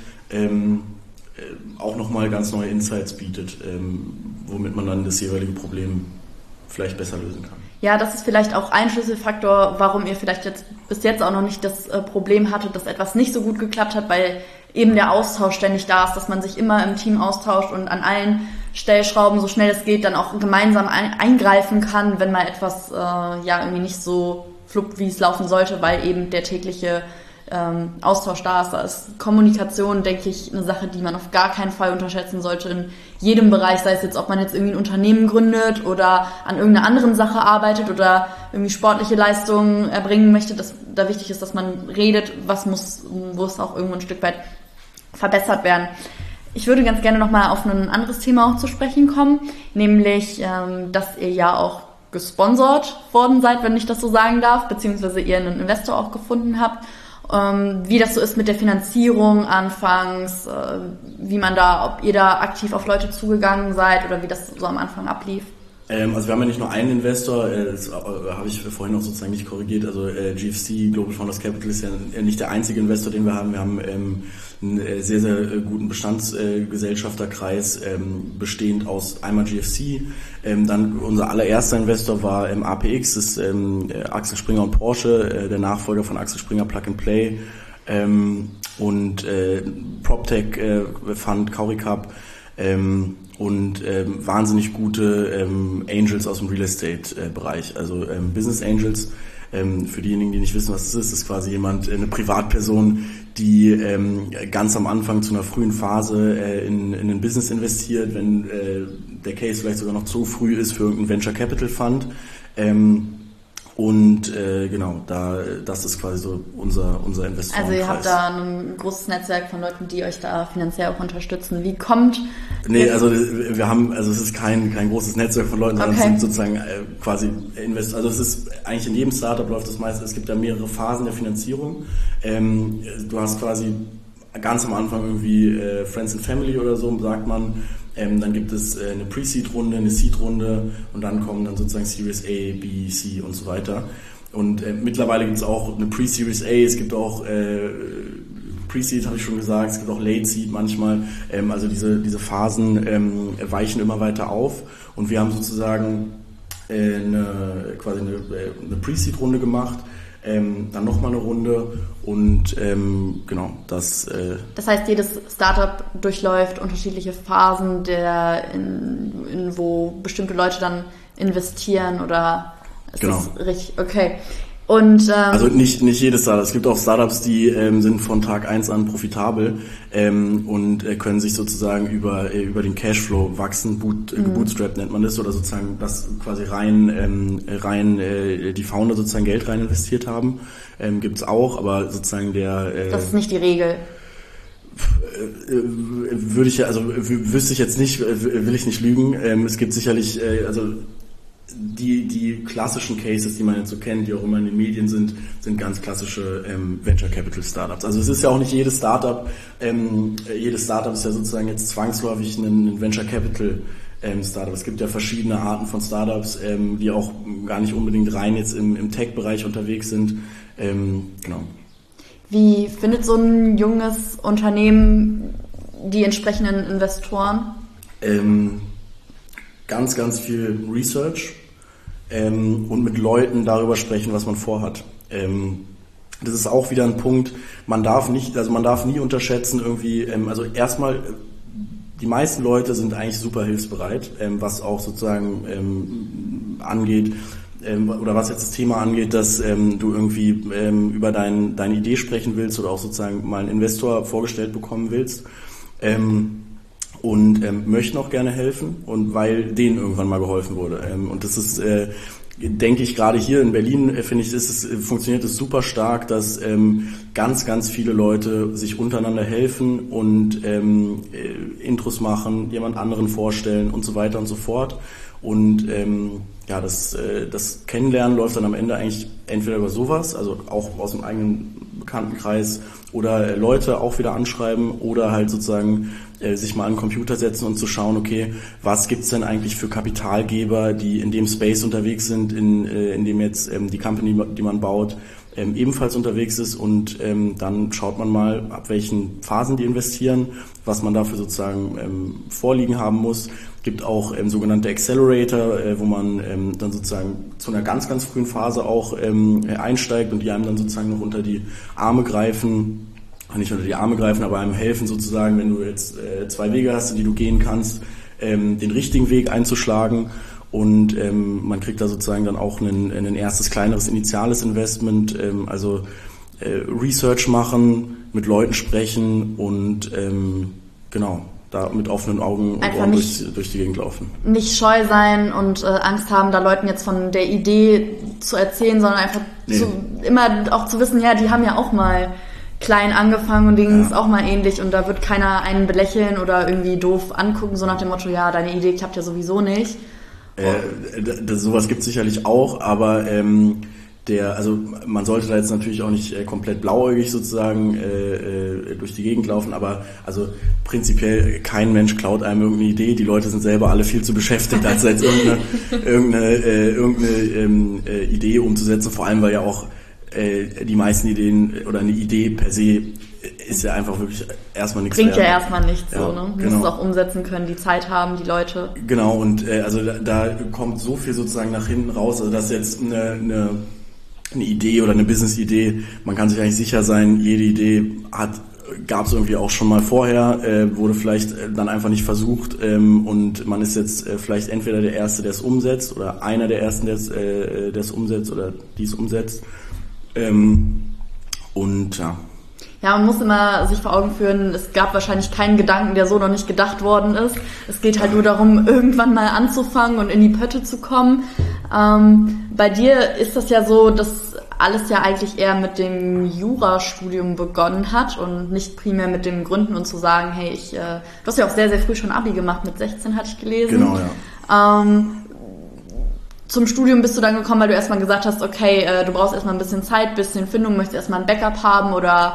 auch nochmal ganz neue Insights bietet, womit man dann das jeweilige Problem vielleicht besser lösen kann. Ja, das ist vielleicht auch ein Schlüsselfaktor, warum ihr vielleicht jetzt bis jetzt auch noch nicht das Problem hattet, dass etwas nicht so gut geklappt hat, weil eben der Austausch ständig da ist, dass man sich immer im Team austauscht und an allen Stellschrauben, so schnell es geht, dann auch gemeinsam eingreifen kann, wenn mal etwas ja irgendwie nicht so fluppt, wie es laufen sollte, weil eben der tägliche Austausch da ist. Da ist Kommunikation, denke ich, eine Sache, die man auf gar keinen Fall unterschätzen sollte in jedem Bereich, sei es jetzt, ob man jetzt irgendwie ein Unternehmen gründet oder an irgendeiner anderen Sache arbeitet oder irgendwie sportliche Leistungen erbringen möchte, dass da wichtig ist, dass man redet, wo es auch irgendwo ein Stück weit verbessert werden. Ich würde ganz gerne nochmal auf ein anderes Thema auch zu sprechen kommen, nämlich, dass ihr ja auch gesponsert worden seid, wenn ich das so sagen darf, beziehungsweise ihr einen Investor auch gefunden habt. Wie das so ist mit der Finanzierung anfangs, ob ihr da aktiv auf Leute zugegangen seid oder wie das so am Anfang ablief. Also wir haben ja nicht nur einen Investor, das habe ich vorhin auch sozusagen nicht korrigiert, also GFC, Global Founders Capital, ist ja nicht der einzige Investor, den wir haben. Wir haben einen sehr, sehr guten Bestandsgesellschafterkreis, bestehend aus einmal GFC, dann unser allererster Investor war APX, das ist Axel Springer und Porsche, der Nachfolger von Axel Springer Plug and Play, und PropTech Fund, Kauricap, und wahnsinnig gute Angels aus dem Real Estate Bereich, also Business Angels. Für diejenigen, die nicht wissen, was es ist quasi eine Privatperson, die ganz am Anfang zu einer frühen Phase in ein Business investiert, wenn der Case vielleicht sogar noch zu früh ist für irgendeinen Venture Capital Fund. Genau, das ist quasi so unser Investorenkreis. Also ihr habt da ein großes Netzwerk von Leuten, die euch da finanziell auch unterstützen. Wie kommt... Nee, also es ist kein großes Netzwerk von Leuten, sondern es sind sozusagen quasi Investoren. Also es ist eigentlich in jedem Startup läuft das meistens, es gibt da mehrere Phasen der Finanzierung. Du hast quasi ganz am Anfang irgendwie Friends and Family oder so, sagt man. Dann gibt es eine Pre-Seed-Runde, eine Seed-Runde und dann kommen dann sozusagen Series A, B, C und so weiter. Und mittlerweile gibt es auch eine Pre-Series A, es gibt auch Pre-Seed, habe ich schon gesagt, es gibt auch Late-Seed manchmal. Also diese Phasen weichen immer weiter auf und wir haben sozusagen eine Pre-Seed-Runde gemacht. Dann nochmal eine Runde und genau, das... Das heißt, jedes Startup durchläuft unterschiedliche Phasen, wo bestimmte Leute dann investieren oder... Ist genau. das richtig? Okay. Und, also nicht jedes Startup. Es gibt auch Startups, die sind von Tag 1 an profitabel und können sich sozusagen über den Cashflow wachsen. Bootstrap nennt man das, oder sozusagen, dass quasi rein die Founder sozusagen Geld rein investiert haben. Gibt's auch, aber sozusagen das ist nicht die Regel. Wüsste ich jetzt nicht, will ich nicht lügen. Es gibt sicherlich, die klassischen Cases, die man jetzt so kennt, die auch immer in den Medien sind ganz klassische Venture Capital Startups. Also es ist ja auch nicht jedes Startup ist ja sozusagen jetzt zwangsläufig ein Venture Capital Startup. Es gibt ja verschiedene Arten von Startups, die auch gar nicht unbedingt rein jetzt im Tech-Bereich unterwegs sind. Genau. Wie findet so ein junges Unternehmen die entsprechenden Investoren? Ganz, ganz viel Research und mit Leuten darüber sprechen, was man vorhat. Das ist auch wieder ein Punkt, man darf nie unterschätzen irgendwie, erstmal, die meisten Leute sind eigentlich super hilfsbereit, was auch sozusagen angeht, oder was jetzt das Thema angeht, dass du irgendwie über deine Idee sprechen willst oder auch sozusagen mal einen Investor vorgestellt bekommen willst. Und möchten auch gerne helfen, und weil denen irgendwann mal geholfen wurde. Und das ist, denke ich, gerade hier in Berlin, finde ich, funktioniert es super stark, dass ganz, ganz viele Leute sich untereinander helfen und Intros machen, jemand anderen vorstellen und so weiter und so fort. Und das Kennenlernen läuft dann am Ende eigentlich entweder über sowas, also auch aus dem eigenen Bekanntenkreis, oder Leute auch wieder anschreiben, oder halt sozusagen sich mal an den Computer setzen und zu schauen, okay, was gibt's denn eigentlich für Kapitalgeber, die in dem Space unterwegs sind, in dem jetzt die Company, die man baut, ebenfalls unterwegs ist, und dann schaut man mal, ab welchen Phasen die investieren, was man dafür sozusagen vorliegen haben muss. Gibt auch sogenannte Accelerator, wo man dann sozusagen zu einer ganz, ganz frühen Phase auch einsteigt und die einem dann sozusagen noch unter die Arme greifen, nicht unter die Arme greifen, aber einem helfen sozusagen, wenn du jetzt 2 Wege hast, in die du gehen kannst, den richtigen Weg einzuschlagen. Und man kriegt da sozusagen dann auch ein erstes kleineres initiales Investment, Research machen, mit Leuten sprechen und genau, da mit offenen Augen und Ohren durch die Gegend laufen. Nicht scheu sein und Angst haben, da Leuten jetzt von der Idee zu erzählen, sondern einfach immer auch zu wissen, ja, die haben ja auch mal klein angefangen und denen ist auch mal ähnlich, und da wird keiner einen belächeln oder irgendwie doof angucken, so nach dem Motto, ja, deine Idee klappt ja sowieso nicht. Sowas gibt es sicherlich auch, aber man sollte da jetzt natürlich auch nicht komplett blauäugig sozusagen durch die Gegend laufen, aber also prinzipiell kein Mensch klaut einem irgendeine Idee. Die Leute sind selber alle viel zu beschäftigt, als jetzt irgendeine Idee umzusetzen, vor allem weil ja auch die meisten Ideen oder eine Idee per se ist ja einfach wirklich erstmal nichts bringt ja erstmal nichts, ja, so, ne? Du genau. musst es auch umsetzen können, die Zeit haben, die Leute. Genau, und da kommt so viel sozusagen nach hinten raus, also dass jetzt eine Idee oder eine Business-Idee, man kann sich eigentlich sicher sein, jede Idee gab es irgendwie auch schon mal vorher, wurde vielleicht dann einfach nicht versucht, und man ist jetzt vielleicht entweder der Erste, der es umsetzt, oder einer der Ersten, der es umsetzt oder die es umsetzt. Und ja. Ja, man muss immer sich vor Augen führen, es gab wahrscheinlich keinen Gedanken, der so noch nicht gedacht worden ist. Es geht halt nur darum, irgendwann mal anzufangen und in die Pötte zu kommen. Bei dir ist das ja so, dass alles ja eigentlich eher mit dem Jurastudium begonnen hat und nicht primär mit dem Gründen und zu sagen, hey, du hast ja auch sehr, sehr früh schon Abi gemacht, mit 16 hatte ich gelesen. Genau, ja. Zum Studium bist du dann gekommen, weil du erstmal gesagt hast, okay, du brauchst erstmal ein bisschen Zeit, bisschen Findung, möchtest erstmal ein Backup haben, oder...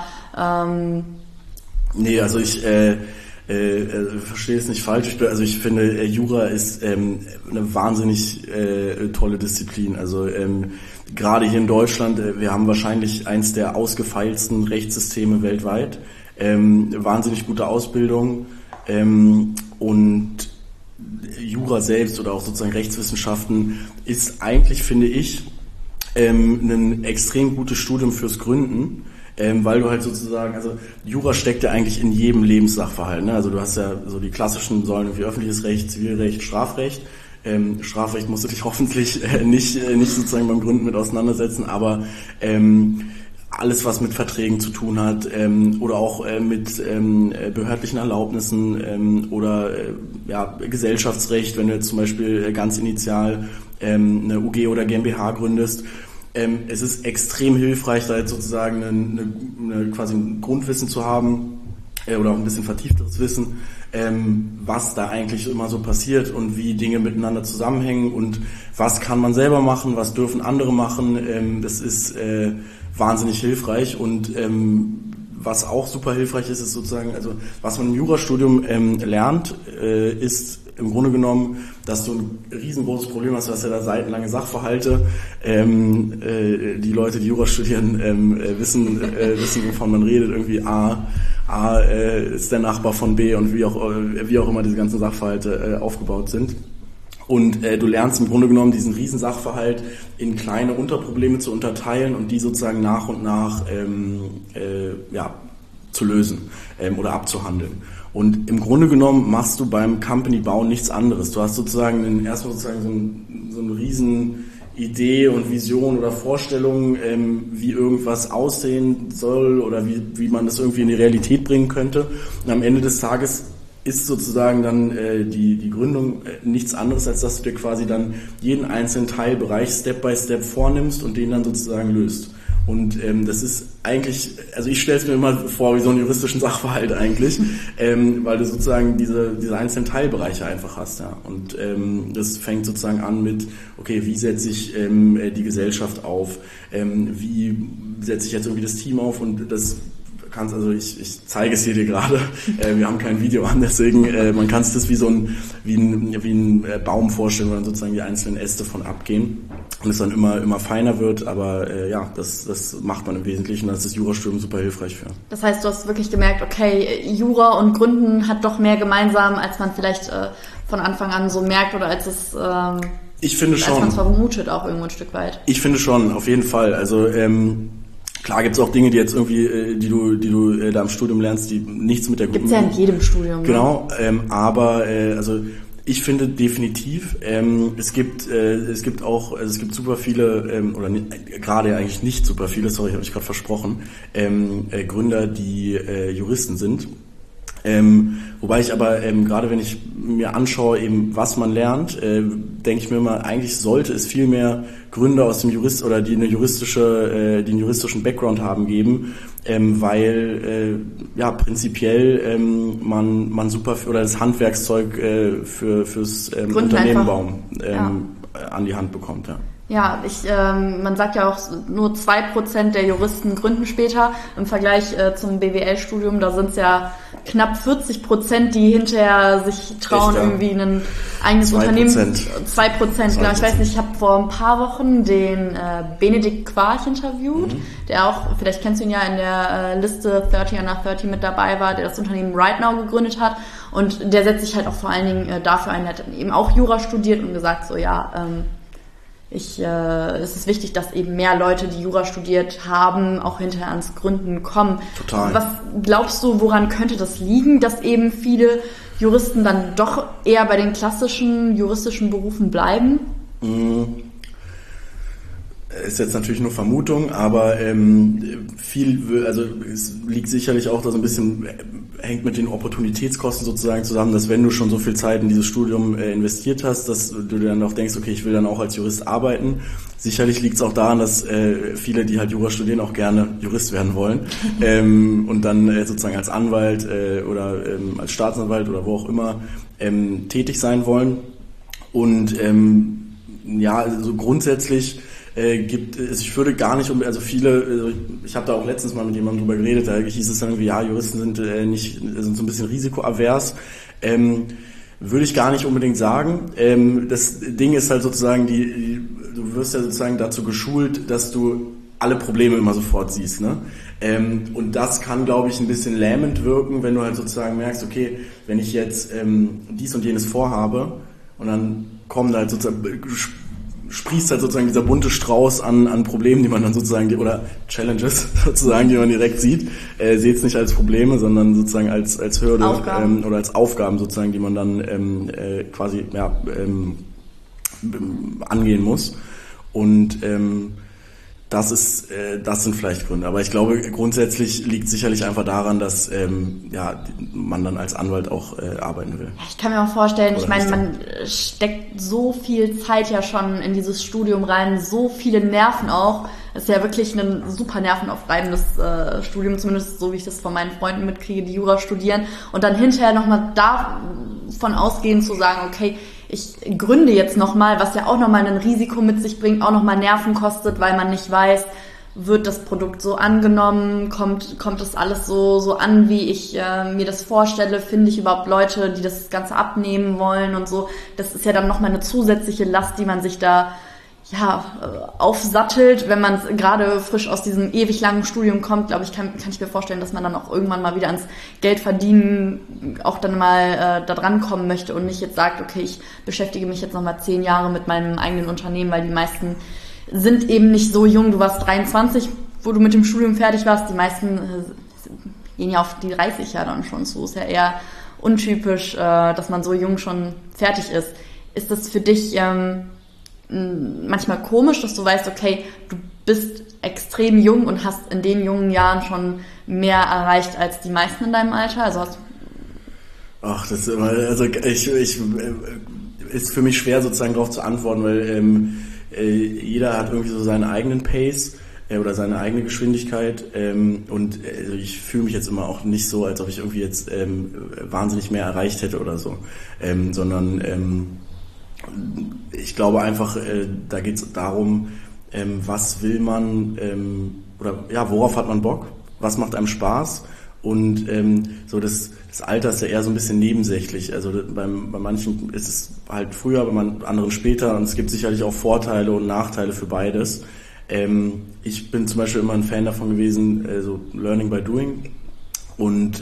Nee, also ich verstehe es nicht falsch. Ich finde, Jura ist eine wahnsinnig tolle Disziplin. Also gerade hier in Deutschland, wir haben wahrscheinlich eins der ausgefeilsten Rechtssysteme weltweit. Wahnsinnig gute Ausbildung, und Jura selbst oder auch sozusagen Rechtswissenschaften ist eigentlich, finde ich, ein extrem gutes Studium fürs Gründen. Weil du halt sozusagen, also Jura steckt ja eigentlich in jedem Lebenssachverhalt, ne? Also du hast ja so die klassischen Säulen wie öffentliches Recht, Zivilrecht, Strafrecht, Strafrecht musst du dich hoffentlich nicht sozusagen beim Gründen mit auseinandersetzen, aber alles, was mit Verträgen zu tun hat oder auch mit behördlichen Erlaubnissen oder Gesellschaftsrecht, wenn du jetzt zum Beispiel ganz initial eine UG oder GmbH gründest. Es ist extrem hilfreich, da jetzt sozusagen quasi ein Grundwissen zu haben oder auch ein bisschen vertiefteres Wissen, was da eigentlich immer so passiert und wie Dinge miteinander zusammenhängen und was kann man selber machen, was dürfen andere machen. Das ist wahnsinnig hilfreich und was auch super hilfreich ist sozusagen, also was man im Jurastudium lernt, ist im Grunde genommen, dass du ein riesengroßes Problem hast, du hast ja da seitenlange Sachverhalte. Die Leute, die Jura studieren, wissen, wovon man redet. Irgendwie A ist der Nachbar von B und wie auch immer diese ganzen Sachverhalte aufgebaut sind. Und du lernst im Grunde genommen diesen riesen Sachverhalt in kleine Unterprobleme zu unterteilen und die sozusagen nach und nach zu lösen oder abzuhandeln. Und im Grunde genommen machst du beim Company-Bau nichts anderes. Du hast sozusagen erstmal sozusagen so eine riesen Idee und Vision oder Vorstellung, wie irgendwas aussehen soll oder wie man das irgendwie in die Realität bringen könnte. Und am Ende des Tages ist sozusagen dann die Gründung nichts anderes, als dass du dir quasi dann jeden einzelnen Teilbereich Step by Step vornimmst und den dann sozusagen löst. Und das ist eigentlich, also ich stelle es mir immer vor wie so einen juristischen Sachverhalt eigentlich, weil du sozusagen diese einzelnen Teilbereiche einfach hast. Ja. Und das fängt sozusagen an mit, okay, wie setze ich die Gesellschaft auf, wie setze ich jetzt irgendwie das Team auf und das kannst, also ich zeige es dir gerade, wir haben kein Video an, deswegen man kann es das wie ein Baum vorstellen, wo dann sozusagen die einzelnen Äste von abgehen und es dann immer feiner wird, aber das macht man im Wesentlichen, da ist das Jurastudium super hilfreich für. Das heißt, du hast wirklich gemerkt, okay, Jura und Gründen hat doch mehr gemeinsam, als man vielleicht von Anfang an so merkt oder als es ich finde schon, als man es vermutet auch irgendwo ein Stück weit. Ich finde schon, auf jeden Fall, also klar gibt's auch Dinge, die jetzt irgendwie, die du da im Studium lernst, die nichts mit der Gibt's ja in jedem Studium. Genau, aber also ich finde definitiv, es gibt super viele oder gerade eigentlich nicht super viele, sorry, habe ich gerade versprochen, Gründer, die Juristen sind. Wobei ich aber gerade wenn ich mir anschaue, eben was man lernt, denke ich mir immer, eigentlich sollte es viel mehr Gründer aus dem die einen juristischen Background haben geben, weil prinzipiell man super oder das Handwerkszeug fürs Unternehmen bauen an die Hand bekommt. Ja. Ja, man sagt ja auch, nur 2% der Juristen gründen später. Im Vergleich zum BWL-Studium, da sind es ja knapp 40%, die hinterher sich trauen, irgendwie ein eigenes Unternehmen. 2%, genau. Ich weiß nicht, ich habe vor ein paar Wochen den Benedikt Quarch interviewt, der auch, vielleicht kennst du ihn ja, in der Liste 30 Under 30 mit dabei war, der das Unternehmen Right Now gegründet hat. Und der setzt sich halt auch vor allen Dingen dafür ein, er hat eben auch Jura studiert und gesagt, so es ist wichtig, dass eben mehr Leute, die Jura studiert haben, auch hinterher ans Gründen kommen. Total. Was glaubst du, woran könnte das liegen, dass eben viele Juristen dann doch eher bei den klassischen juristischen Berufen bleiben? Ist jetzt natürlich nur Vermutung, aber es liegt sicherlich auch da so ein bisschen, hängt mit den Opportunitätskosten sozusagen zusammen, dass wenn du schon so viel Zeit in dieses Studium investiert hast, dass du dir dann auch denkst, okay, ich will dann auch als Jurist arbeiten. Sicherlich liegt es auch daran, dass viele, die halt Jura studieren, auch gerne Jurist werden wollen und dann sozusagen als Anwalt oder als Staatsanwalt oder wo auch immer tätig sein wollen. Und also grundsätzlich ich würde gar nicht, ich habe da auch letztens mal mit jemandem drüber geredet, da hieß es dann irgendwie, ja, Juristen sind so ein bisschen risikoavers. Würde ich gar nicht unbedingt sagen. Das Ding ist halt sozusagen, du wirst ja sozusagen dazu geschult, dass du alle Probleme immer sofort siehst, ne? Und das kann, glaube ich, ein bisschen lähmend wirken, wenn du halt sozusagen merkst, okay, wenn ich jetzt dies und jenes vorhabe und dann kommen da halt sozusagen sprießt halt sozusagen dieser bunte Strauß an Problemen, die man dann sozusagen, oder Challenges sozusagen, die man direkt sieht. Seht es nicht als Probleme, sondern sozusagen als Hürde oder als Aufgaben sozusagen, die man dann angehen muss. Und das sind vielleicht Gründe. Aber ich glaube, grundsätzlich liegt sicherlich einfach daran, dass man dann als Anwalt auch arbeiten will. Ja, ich kann mir auch vorstellen, Oder ich meine, man steckt so viel Zeit ja schon in dieses Studium rein, so viele Nerven auch. Es ist ja wirklich ein super nervenaufreibendes Studium, zumindest so wie ich das von meinen Freunden mitkriege, die Jura studieren. Und dann hinterher nochmal davon ausgehen zu sagen, okay, ich gründe jetzt nochmal, was ja auch nochmal ein Risiko mit sich bringt, auch nochmal Nerven kostet, weil man nicht weiß, wird das Produkt so angenommen, kommt das alles so an, wie ich mir das vorstelle, finde ich überhaupt Leute, die das Ganze abnehmen wollen und so. Das ist ja dann nochmal eine zusätzliche Last, die man sich da aufsattelt, wenn man gerade frisch aus diesem ewig langen Studium kommt, glaube ich, kann ich mir vorstellen, dass man dann auch irgendwann mal wieder ans Geld verdienen auch dann mal da dran kommen möchte und nicht jetzt sagt, okay, ich beschäftige mich jetzt nochmal 10 Jahre mit meinem eigenen Unternehmen, weil die meisten sind eben nicht so jung. Du warst 23, wo du mit dem Studium fertig warst. Die meisten gehen ja auf die 30 ja dann schon zu. Ist ja eher untypisch, dass man so jung schon fertig ist. Ist das für dich manchmal komisch, dass du weißt, okay, du bist extrem jung und hast in den jungen Jahren schon mehr erreicht als die meisten in deinem Alter? Ist für mich schwer sozusagen darauf zu antworten, weil jeder hat irgendwie so seinen eigenen Pace oder seine eigene Geschwindigkeit und ich fühle mich jetzt immer auch nicht so, als ob ich irgendwie jetzt wahnsinnig mehr erreicht hätte oder so, sondern ich glaube einfach, da geht es darum, was will man worauf hat man Bock, was macht einem Spaß und so das Alter ist ja eher so ein bisschen nebensächlich. Also bei manchen ist es halt früher, bei anderen später und es gibt sicherlich auch Vorteile und Nachteile für beides. Ich bin zum Beispiel immer ein Fan davon gewesen, so Learning by Doing und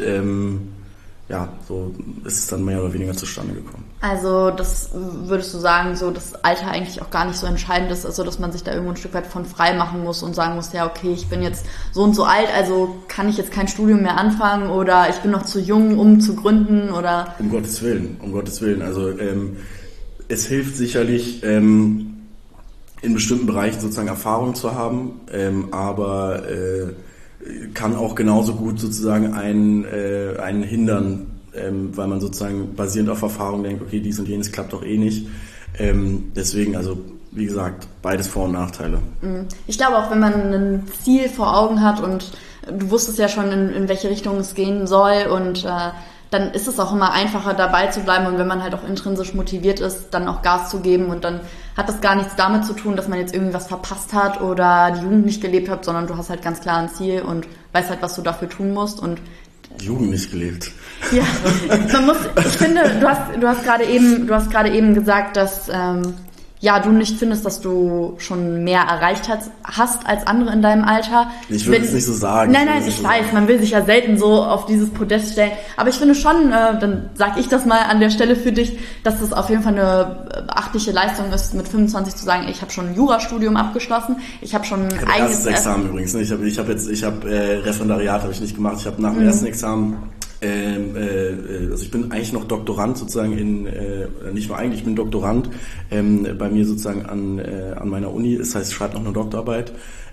so ist es dann mehr oder weniger zustande gekommen. Also das würdest du sagen, so das Alter eigentlich auch gar nicht so entscheidend ist, also dass man sich da irgendwo ein Stück weit von frei machen muss und sagen muss, ja okay, ich bin jetzt so und so alt, also kann ich jetzt kein Studium mehr anfangen oder ich bin noch zu jung, um zu gründen oder... Um Gottes Willen. Also es hilft sicherlich, in bestimmten Bereichen sozusagen Erfahrung zu haben, aber kann auch genauso gut sozusagen einen hindern, weil man sozusagen basierend auf Erfahrung denkt, okay, dies und jenes klappt doch eh nicht. Deswegen, also wie gesagt, beides Vor- und Nachteile. Ich glaube auch, wenn man ein Ziel vor Augen hat und du wusstest ja schon, in welche Richtung es gehen soll und dann ist es auch immer einfacher dabei zu bleiben und wenn man halt auch intrinsisch motiviert ist, dann auch Gas zu geben und dann hat das gar nichts damit zu tun, dass man jetzt irgendwie was verpasst hat oder die Jugend nicht gelebt hat, sondern du hast halt ganz klar ein Ziel und weißt halt, was du dafür tun musst und die Jugend nicht gelebt. Ja, ich finde, du hast gerade eben gesagt, dass du nicht findest, dass du schon mehr erreicht hast als andere in deinem Alter. Ich würde es nicht so sagen. Nein, ich weiß, man will sich ja selten so auf dieses Podest stellen. Aber ich finde schon, dann sage ich das mal an der Stelle für dich, dass das auf jeden Fall eine beachtliche Leistung ist, mit 25 zu sagen, ich habe schon ein Jurastudium abgeschlossen, ich habe schon ein eigenes Examen übrigens. Ich habe Referendariat habe ich nicht gemacht. Ich habe nach dem ersten Examen also ich bin eigentlich noch Doktorand sozusagen nicht nur eigentlich, ich bin Doktorand bei mir sozusagen an meiner Uni, das heißt, ich schreibe noch eine Doktorarbeit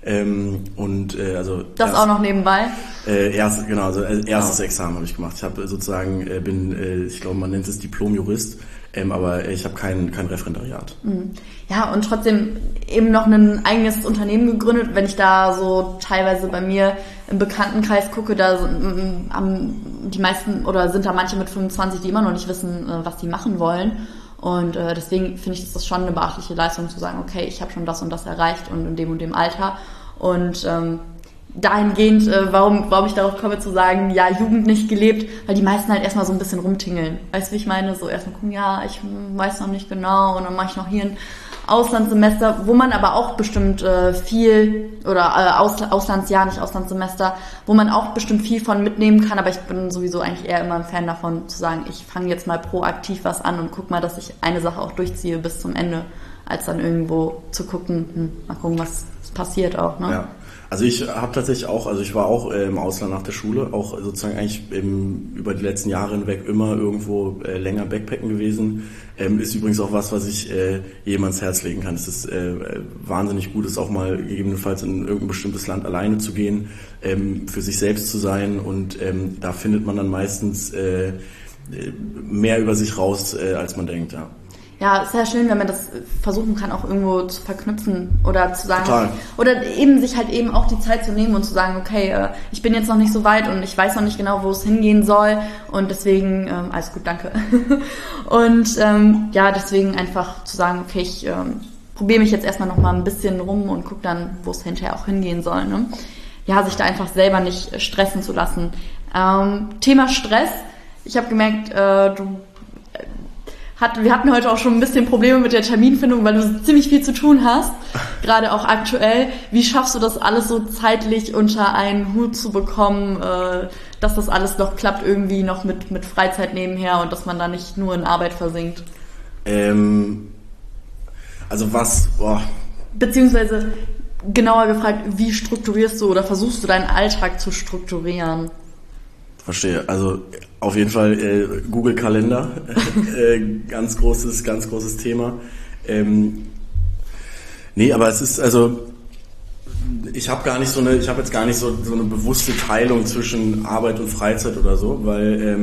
das auch noch nebenbei? Erstes Examen habe ich gemacht. Ich habe sozusagen ich glaube, man nennt es Diplom-Jurist, aber ich habe kein Referendariat. Ja, und trotzdem eben noch ein eigenes Unternehmen gegründet. Wenn ich da so teilweise bei mir im Bekanntenkreis gucke, da haben die meisten oder sind da manche mit 25, die immer noch nicht wissen, was sie machen wollen. Und deswegen finde ich, das schon eine beachtliche Leistung zu sagen, okay, ich habe schon das und das erreicht und in dem Alter. Und dahingehend, warum ich darauf komme zu sagen, ja, Jugend nicht gelebt, weil die meisten halt erstmal so ein bisschen rumtingeln. Weißt du, wie ich meine? So erstmal gucken, ja, ich weiß noch nicht genau und dann mache ich noch hier ein Auslandssemester, wo man aber auch bestimmt Auslandssemester, wo man auch bestimmt viel von mitnehmen kann, aber ich bin sowieso eigentlich eher immer ein Fan davon zu sagen, ich fange jetzt mal proaktiv was an und guck mal, dass ich eine Sache auch durchziehe bis zum Ende. als dann irgendwo zu gucken, mal gucken, was passiert auch, ne? Ja. Also ich habe tatsächlich auch, also ich war auch im Ausland nach der Schule, auch sozusagen eigentlich über die letzten Jahre hinweg immer irgendwo länger Backpacken gewesen. Ist übrigens auch was ich jedem ans Herz legen kann. Es ist wahnsinnig gut, es auch mal gegebenenfalls in irgendein bestimmtes Land alleine zu gehen, für sich selbst zu sein und da findet man dann meistens mehr über sich raus, als man denkt, ja. Ja, ist sehr schön, wenn man das versuchen kann, auch irgendwo zu verknüpfen oder zu sagen, Total. Oder eben sich halt eben auch die Zeit zu nehmen und zu sagen, okay, ich bin jetzt noch nicht so weit und ich weiß noch nicht genau, wo es hingehen soll und deswegen, alles gut, danke. Und ja, deswegen einfach zu sagen, okay, ich probiere mich jetzt erstmal noch mal ein bisschen rum und gucke dann, wo es hinterher auch hingehen soll. Ne? Ja, sich da einfach selber nicht stressen zu lassen. Thema Stress. Ich habe gemerkt, wir hatten heute auch schon ein bisschen Probleme mit der Terminfindung, weil du ziemlich viel zu tun hast, gerade auch aktuell. Wie schaffst du das alles so zeitlich unter einen Hut zu bekommen, dass das alles noch klappt irgendwie noch mit Freizeit nebenher und dass man da nicht nur in Arbeit versinkt? Beziehungsweise genauer gefragt, wie strukturierst du oder versuchst du deinen Alltag zu strukturieren? Verstehe. Also auf jeden Fall Google Kalender, ganz großes Thema. Nee, aber es ist ich habe jetzt gar nicht so eine bewusste Teilung zwischen Arbeit und Freizeit oder so, weil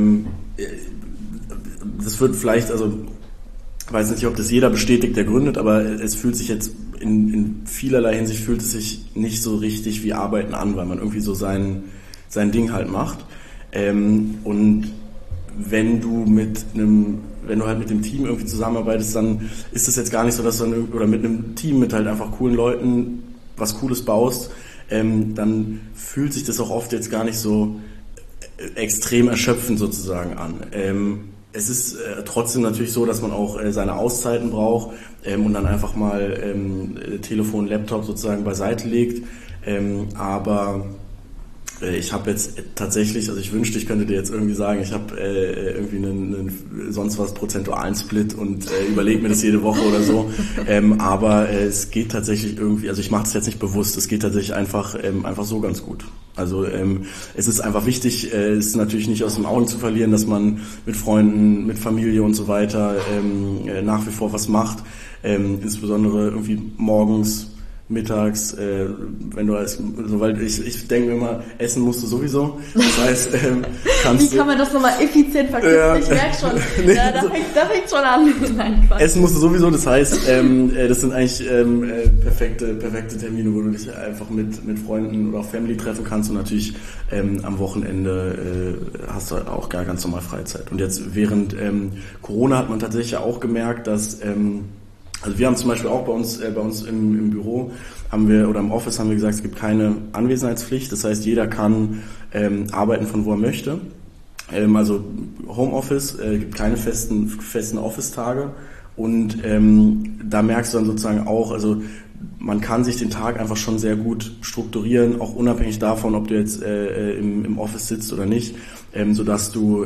das wird vielleicht, ich weiß nicht, ob das jeder bestätigt, der gründet, aber es fühlt sich jetzt in vielerlei Hinsicht fühlt es sich nicht so richtig wie Arbeiten an, weil man irgendwie so sein Ding halt macht. Und wenn du halt mit dem Team irgendwie zusammenarbeitest, dann ist es jetzt gar nicht so, dass du oder mit einem Team mit halt einfach coolen Leuten was Cooles baust, dann fühlt sich das auch oft jetzt gar nicht so extrem erschöpfend sozusagen an. Es ist trotzdem natürlich so, dass man auch seine Auszeiten braucht und dann einfach mal Telefon, Laptop sozusagen beiseite legt, aber ich habe jetzt tatsächlich, ich wünschte, ich könnte dir jetzt irgendwie sagen, ich habe irgendwie einen sonst was prozentualen Split und überlege mir das jede Woche oder so. Aber es geht tatsächlich irgendwie, ich mache das jetzt nicht bewusst, es geht tatsächlich einfach so ganz gut. Also es ist einfach wichtig, es ist natürlich nicht aus den Augen zu verlieren, dass man mit Freunden, mit Familie und so weiter nach wie vor was macht. Insbesondere irgendwie morgens, mittags, wenn du weil ich denke mir immer, essen musst du sowieso. Das heißt, Wie kann man das nochmal effizient verknüpfen? Ja. Ich merke schon, nee, da fängt schon an. Nein, Quatsch. Essen musst du sowieso, das heißt, das sind eigentlich perfekte Termine, wo du dich einfach mit Freunden oder auch Family treffen kannst und natürlich am Wochenende hast du auch gar ganz normal Freizeit. Und jetzt während Corona hat man tatsächlich auch gemerkt, dass wir haben zum Beispiel auch bei uns im Büro oder im Office haben wir gesagt, es gibt keine Anwesenheitspflicht. Das heißt, jeder kann arbeiten von wo er möchte. Also Homeoffice, gibt keine festen Office-Tage. Und da merkst du dann sozusagen auch, man kann sich den Tag einfach schon sehr gut strukturieren, auch unabhängig davon, ob du jetzt im Office sitzt oder nicht, sodass du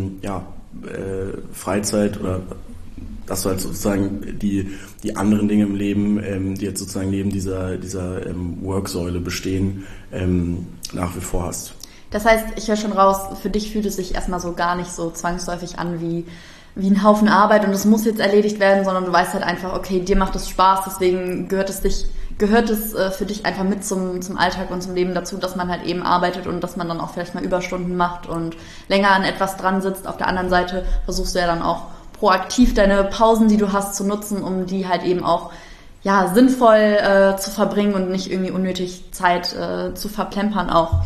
Freizeit oder dass du halt sozusagen die anderen Dinge im Leben, die jetzt sozusagen neben dieser Worksäule bestehen, nach wie vor hast. Das heißt, ich höre schon raus, für dich fühlt es sich erstmal so gar nicht so zwangsläufig an wie ein Haufen Arbeit und es muss jetzt erledigt werden, sondern du weißt halt einfach, okay, dir macht es Spaß, deswegen gehört es für dich einfach mit zum Alltag und zum Leben dazu, dass man halt eben arbeitet und dass man dann auch vielleicht mal Überstunden macht und länger an etwas dran sitzt. Auf der anderen Seite versuchst du ja dann auch proaktiv deine Pausen, die du hast, zu nutzen, um die halt eben auch sinnvoll zu verbringen und nicht irgendwie unnötig Zeit zu verplempern auch.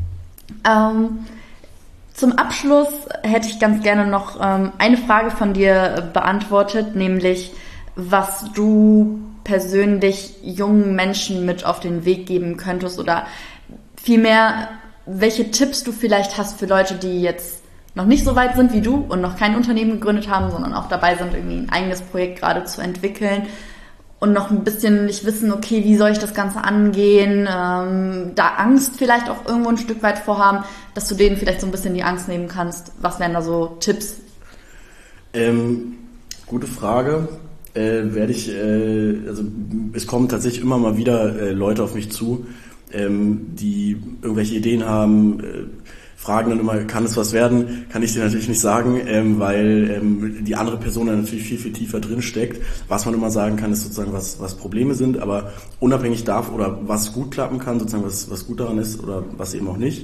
Zum Abschluss hätte ich ganz gerne noch eine Frage von dir beantwortet, nämlich was du persönlich jungen Menschen mit auf den Weg geben könntest oder vielmehr, welche Tipps du vielleicht hast für Leute, die jetzt noch nicht so weit sind wie du und noch kein Unternehmen gegründet haben, sondern auch dabei sind, irgendwie ein eigenes Projekt gerade zu entwickeln und noch ein bisschen nicht wissen, okay, wie soll ich das Ganze angehen, da Angst vielleicht auch irgendwo ein Stück weit vorhaben, dass du denen vielleicht so ein bisschen die Angst nehmen kannst. Was wären da so Tipps? Gute Frage. also es kommen tatsächlich immer mal wieder Leute auf mich zu, die irgendwelche Ideen haben, fragen dann immer, kann es was werden? Kann ich dir natürlich nicht sagen, weil die andere Person dann natürlich viel, viel tiefer drin steckt. Was man immer sagen kann, ist sozusagen, was Probleme sind, aber unabhängig davon, oder was gut klappen kann, sozusagen was gut daran ist oder was eben auch nicht.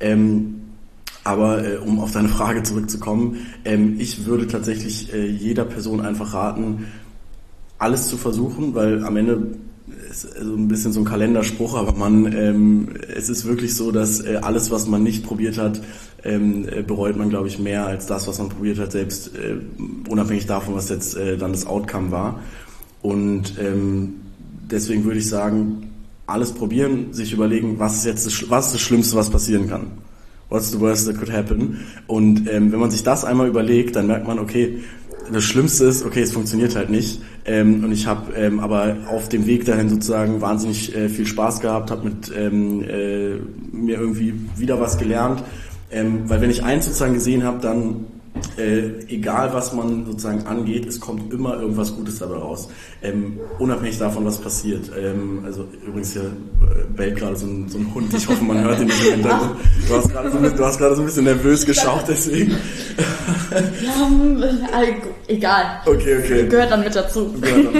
Aber um auf deine Frage zurückzukommen, ich würde tatsächlich jeder Person einfach raten, alles zu versuchen, weil am Ende ist so ein bisschen so ein Kalenderspruch, aber es ist wirklich so, dass alles, was man nicht probiert hat, bereut man, glaube ich, mehr als das, was man probiert hat, selbst unabhängig davon, was jetzt dann das Outcome war. Und deswegen würde ich sagen, alles probieren, sich überlegen, was ist das Schlimmste, was passieren kann. What's the worst that could happen? Und wenn man sich das einmal überlegt, dann merkt man, okay, das Schlimmste ist, okay, es funktioniert halt nicht. Und ich habe aber auf dem Weg dahin sozusagen wahnsinnig viel Spaß gehabt, habe mit mir irgendwie wieder was gelernt. Weil wenn ich eins sozusagen gesehen habe, dann egal was man sozusagen angeht, es kommt immer irgendwas Gutes dabei raus. Unabhängig davon, was passiert. Also übrigens hier bellt gerade so ein Hund, ich hoffe, man hört ihn nicht im Hintergrund. Du hast gerade so ein bisschen nervös geschaut, deswegen. Ja, egal. Okay. Gehört dann mit dazu.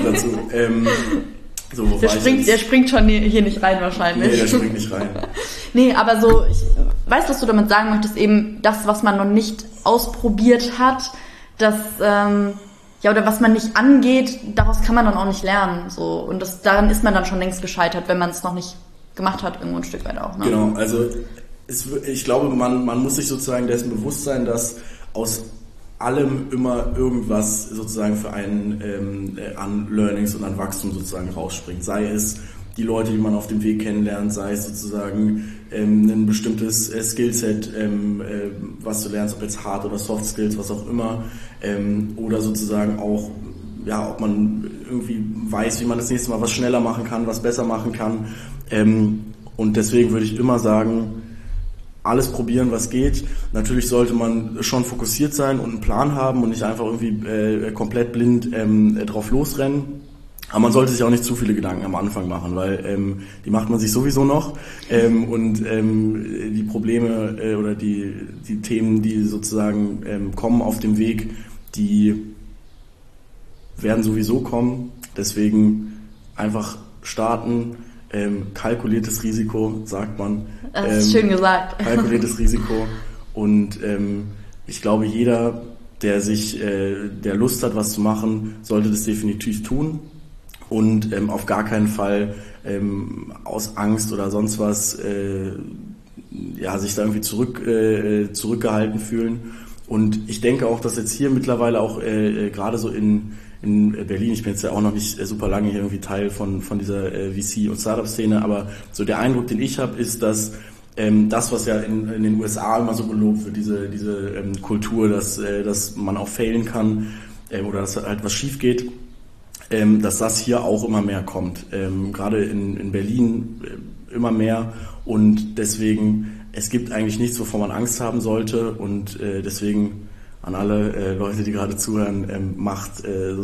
So, der springt schon hier nicht rein wahrscheinlich. Nee, der springt nicht rein. Nee, aber so, ich weiß, was du damit sagen möchtest, eben das, was man noch nicht ausprobiert hat, das, oder was man nicht angeht, daraus kann man dann auch nicht lernen, so. Und daran ist man dann schon längst gescheitert, wenn man es noch nicht gemacht hat, irgendwo ein Stück weit auch, ne? Genau, also, ich glaube, man muss sich sozusagen dessen bewusst sein, dass aus allem immer irgendwas sozusagen für einen an Learnings und an Wachstum sozusagen rausspringt. Sei es die Leute, die man auf dem Weg kennenlernt, sei es sozusagen ein bestimmtes Skillset, was du lernst, ob jetzt Hard- oder Soft Skills, was auch immer, oder sozusagen auch, ja, ob man irgendwie weiß, wie man das nächste Mal was schneller machen kann, was besser machen kann. Und deswegen würde ich immer sagen, alles probieren, was geht. Natürlich sollte man schon fokussiert sein und einen Plan haben und nicht einfach irgendwie komplett blind drauf losrennen. Aber man sollte sich auch nicht zu viele Gedanken am Anfang machen, weil die macht man sich sowieso noch und die Probleme oder die Themen, die sozusagen kommen auf dem Weg, die werden sowieso kommen. Deswegen einfach starten. Kalkuliertes Risiko, sagt man. Das ist schön gesagt. Kalkuliertes Risiko. Und ich glaube, jeder, der Lust hat, was zu machen, sollte das definitiv tun. Und auf gar keinen Fall aus Angst oder sonst was sich da irgendwie zurückgehalten fühlen. Und ich denke auch, dass jetzt hier mittlerweile auch gerade so in Berlin, ich bin jetzt ja auch noch nicht super lange hier irgendwie Teil von dieser VC- und Startup-Szene, aber so der Eindruck, den ich habe, ist, dass das, was ja in den USA immer so gelobt wird, diese Kultur, dass man auch failen kann oder dass halt was schief geht, dass das hier auch immer mehr kommt. Gerade in Berlin immer mehr und deswegen, es gibt eigentlich nichts, wovor man Angst haben sollte und deswegen an alle Leute, die gerade zuhören, macht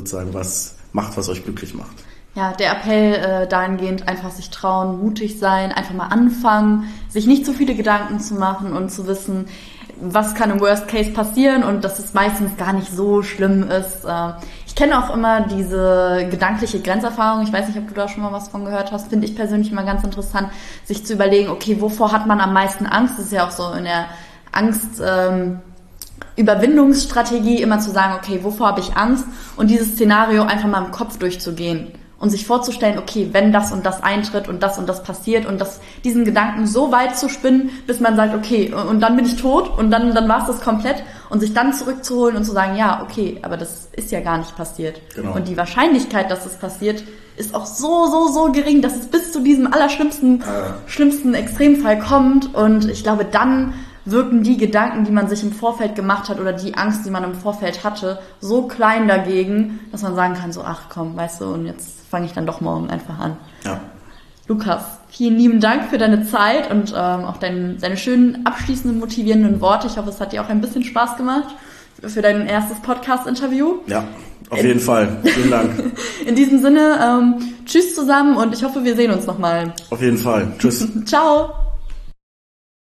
was euch glücklich macht. Ja, der Appell dahingehend, einfach sich trauen, mutig sein, einfach mal anfangen, sich nicht zu viele Gedanken zu machen und zu wissen, was kann im Worst Case passieren und dass es meistens gar nicht so schlimm ist. Ich kenne auch immer diese gedankliche Grenzerfahrung, ich weiß nicht, ob du da schon mal was von gehört hast, finde ich persönlich immer ganz interessant, sich zu überlegen, okay, wovor hat man am meisten Angst? Das ist ja auch so in der Angst... Überwindungsstrategie, immer zu sagen, okay, wovor habe ich Angst? Und dieses Szenario einfach mal im Kopf durchzugehen und sich vorzustellen, okay, wenn das und das eintritt und das passiert und diesen Gedanken so weit zu spinnen, bis man sagt, okay, und dann bin ich tot und dann war es das komplett und sich dann zurückzuholen und zu sagen, ja, okay, aber das ist ja gar nicht passiert. Genau. Und die Wahrscheinlichkeit, dass es passiert, ist auch so gering, dass es bis zu diesem schlimmsten Extremfall kommt und ich glaube, dann wirken die Gedanken, die man sich im Vorfeld gemacht hat oder die Angst, die man im Vorfeld hatte, so klein dagegen, dass man sagen kann, so, ach komm, weißt du, und jetzt fange ich dann doch morgen einfach an. Ja. Lukas, vielen lieben Dank für deine Zeit und auch deine schönen, abschließenden, motivierenden Worte. Ich hoffe, es hat dir auch ein bisschen Spaß gemacht für dein erstes Podcast-Interview. Ja, Auf jeden Fall. Vielen Dank. In diesem Sinne, tschüss zusammen und ich hoffe, wir sehen uns nochmal. Auf jeden Fall. Tschüss. Ciao.